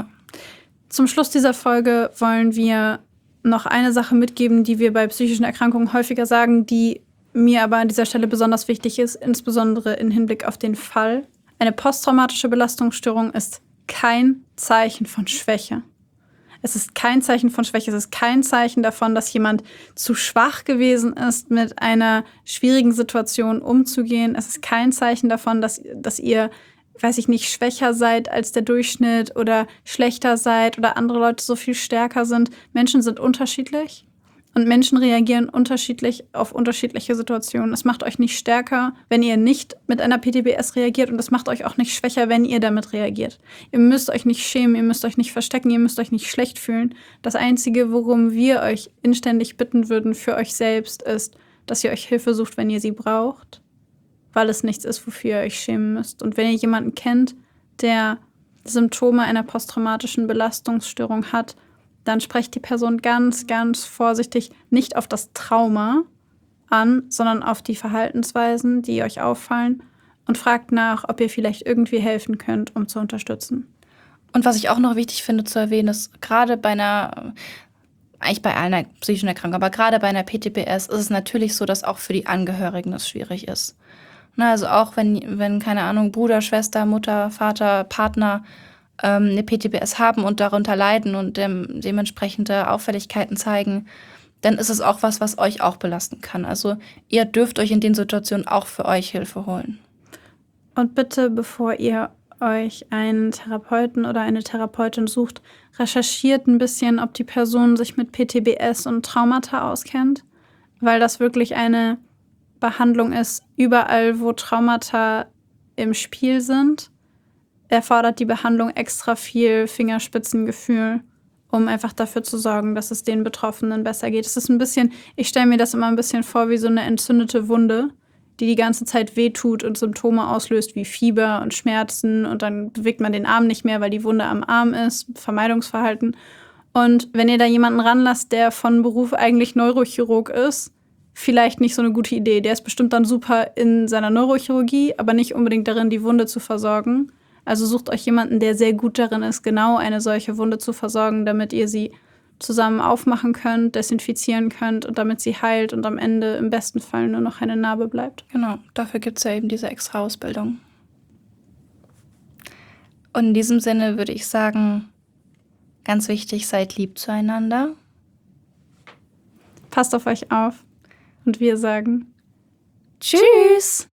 Zum Schluss dieser Folge wollen wir noch eine Sache mitgeben, die wir bei psychischen Erkrankungen häufiger sagen, die mir aber an dieser Stelle besonders wichtig ist, insbesondere im Hinblick auf den Fall. Eine posttraumatische Belastungsstörung ist kein Zeichen von Schwäche. Es ist kein Zeichen von Schwäche, es ist kein Zeichen davon, dass jemand zu schwach gewesen ist, mit einer schwierigen Situation umzugehen. Es ist kein Zeichen davon, dass ihr schwächer seid als der Durchschnitt oder schlechter seid oder andere Leute so viel stärker sind. Menschen sind unterschiedlich und Menschen reagieren unterschiedlich auf unterschiedliche Situationen. Es macht euch nicht stärker, wenn ihr nicht mit einer PTBS reagiert und es macht euch auch nicht schwächer, wenn ihr damit reagiert. Ihr müsst euch nicht schämen, ihr müsst euch nicht verstecken, ihr müsst euch nicht schlecht fühlen. Das Einzige, worum wir euch inständig bitten würden für euch selbst, ist, dass ihr euch Hilfe sucht, wenn ihr sie braucht, weil es nichts ist, wofür ihr euch schämen müsst. Und wenn ihr jemanden kennt, der Symptome einer posttraumatischen Belastungsstörung hat, dann sprecht die Person ganz, ganz vorsichtig nicht auf das Trauma an, sondern auf die Verhaltensweisen, die euch auffallen und fragt nach, ob ihr vielleicht irgendwie helfen könnt, um zu unterstützen. Und was ich auch noch wichtig finde zu erwähnen, ist gerade eigentlich bei einer psychischen Erkrankung, aber gerade bei einer PTBS ist es natürlich so, dass auch für die Angehörigen es schwierig ist. Also auch wenn, keine Ahnung, Bruder, Schwester, Mutter, Vater, Partner eine PTBS haben und darunter leiden und dementsprechende Auffälligkeiten zeigen, dann ist es auch was euch auch belasten kann. Also ihr dürft euch in den Situationen auch für euch Hilfe holen. Und bitte, bevor ihr euch einen Therapeuten oder eine Therapeutin sucht, recherchiert ein bisschen, ob die Person sich mit PTBS und Traumata auskennt, weil das wirklich eine Behandlung ist, überall, wo Traumata im Spiel sind, erfordert die Behandlung extra viel Fingerspitzengefühl, um einfach dafür zu sorgen, dass es den Betroffenen besser geht. Es ist ein bisschen, ich stelle mir das immer ein bisschen vor wie so eine entzündete Wunde, die ganze Zeit wehtut und Symptome auslöst wie Fieber und Schmerzen und dann bewegt man den Arm nicht mehr, weil die Wunde am Arm ist, Vermeidungsverhalten. Und wenn ihr da jemanden ranlasst, der von Beruf eigentlich Neurochirurg ist, vielleicht nicht so eine gute Idee. Der ist bestimmt dann super in seiner Neurochirurgie, aber nicht unbedingt darin, die Wunde zu versorgen. Also sucht euch jemanden, der sehr gut darin ist, genau eine solche Wunde zu versorgen, damit ihr sie zusammen aufmachen könnt, desinfizieren könnt und damit sie heilt und am Ende im besten Fall nur noch eine Narbe bleibt. Genau, dafür gibt es ja eben diese extra Ausbildung. Und in diesem Sinne würde ich sagen, ganz wichtig, seid lieb zueinander. Passt auf euch auf und wir sagen Tschüss!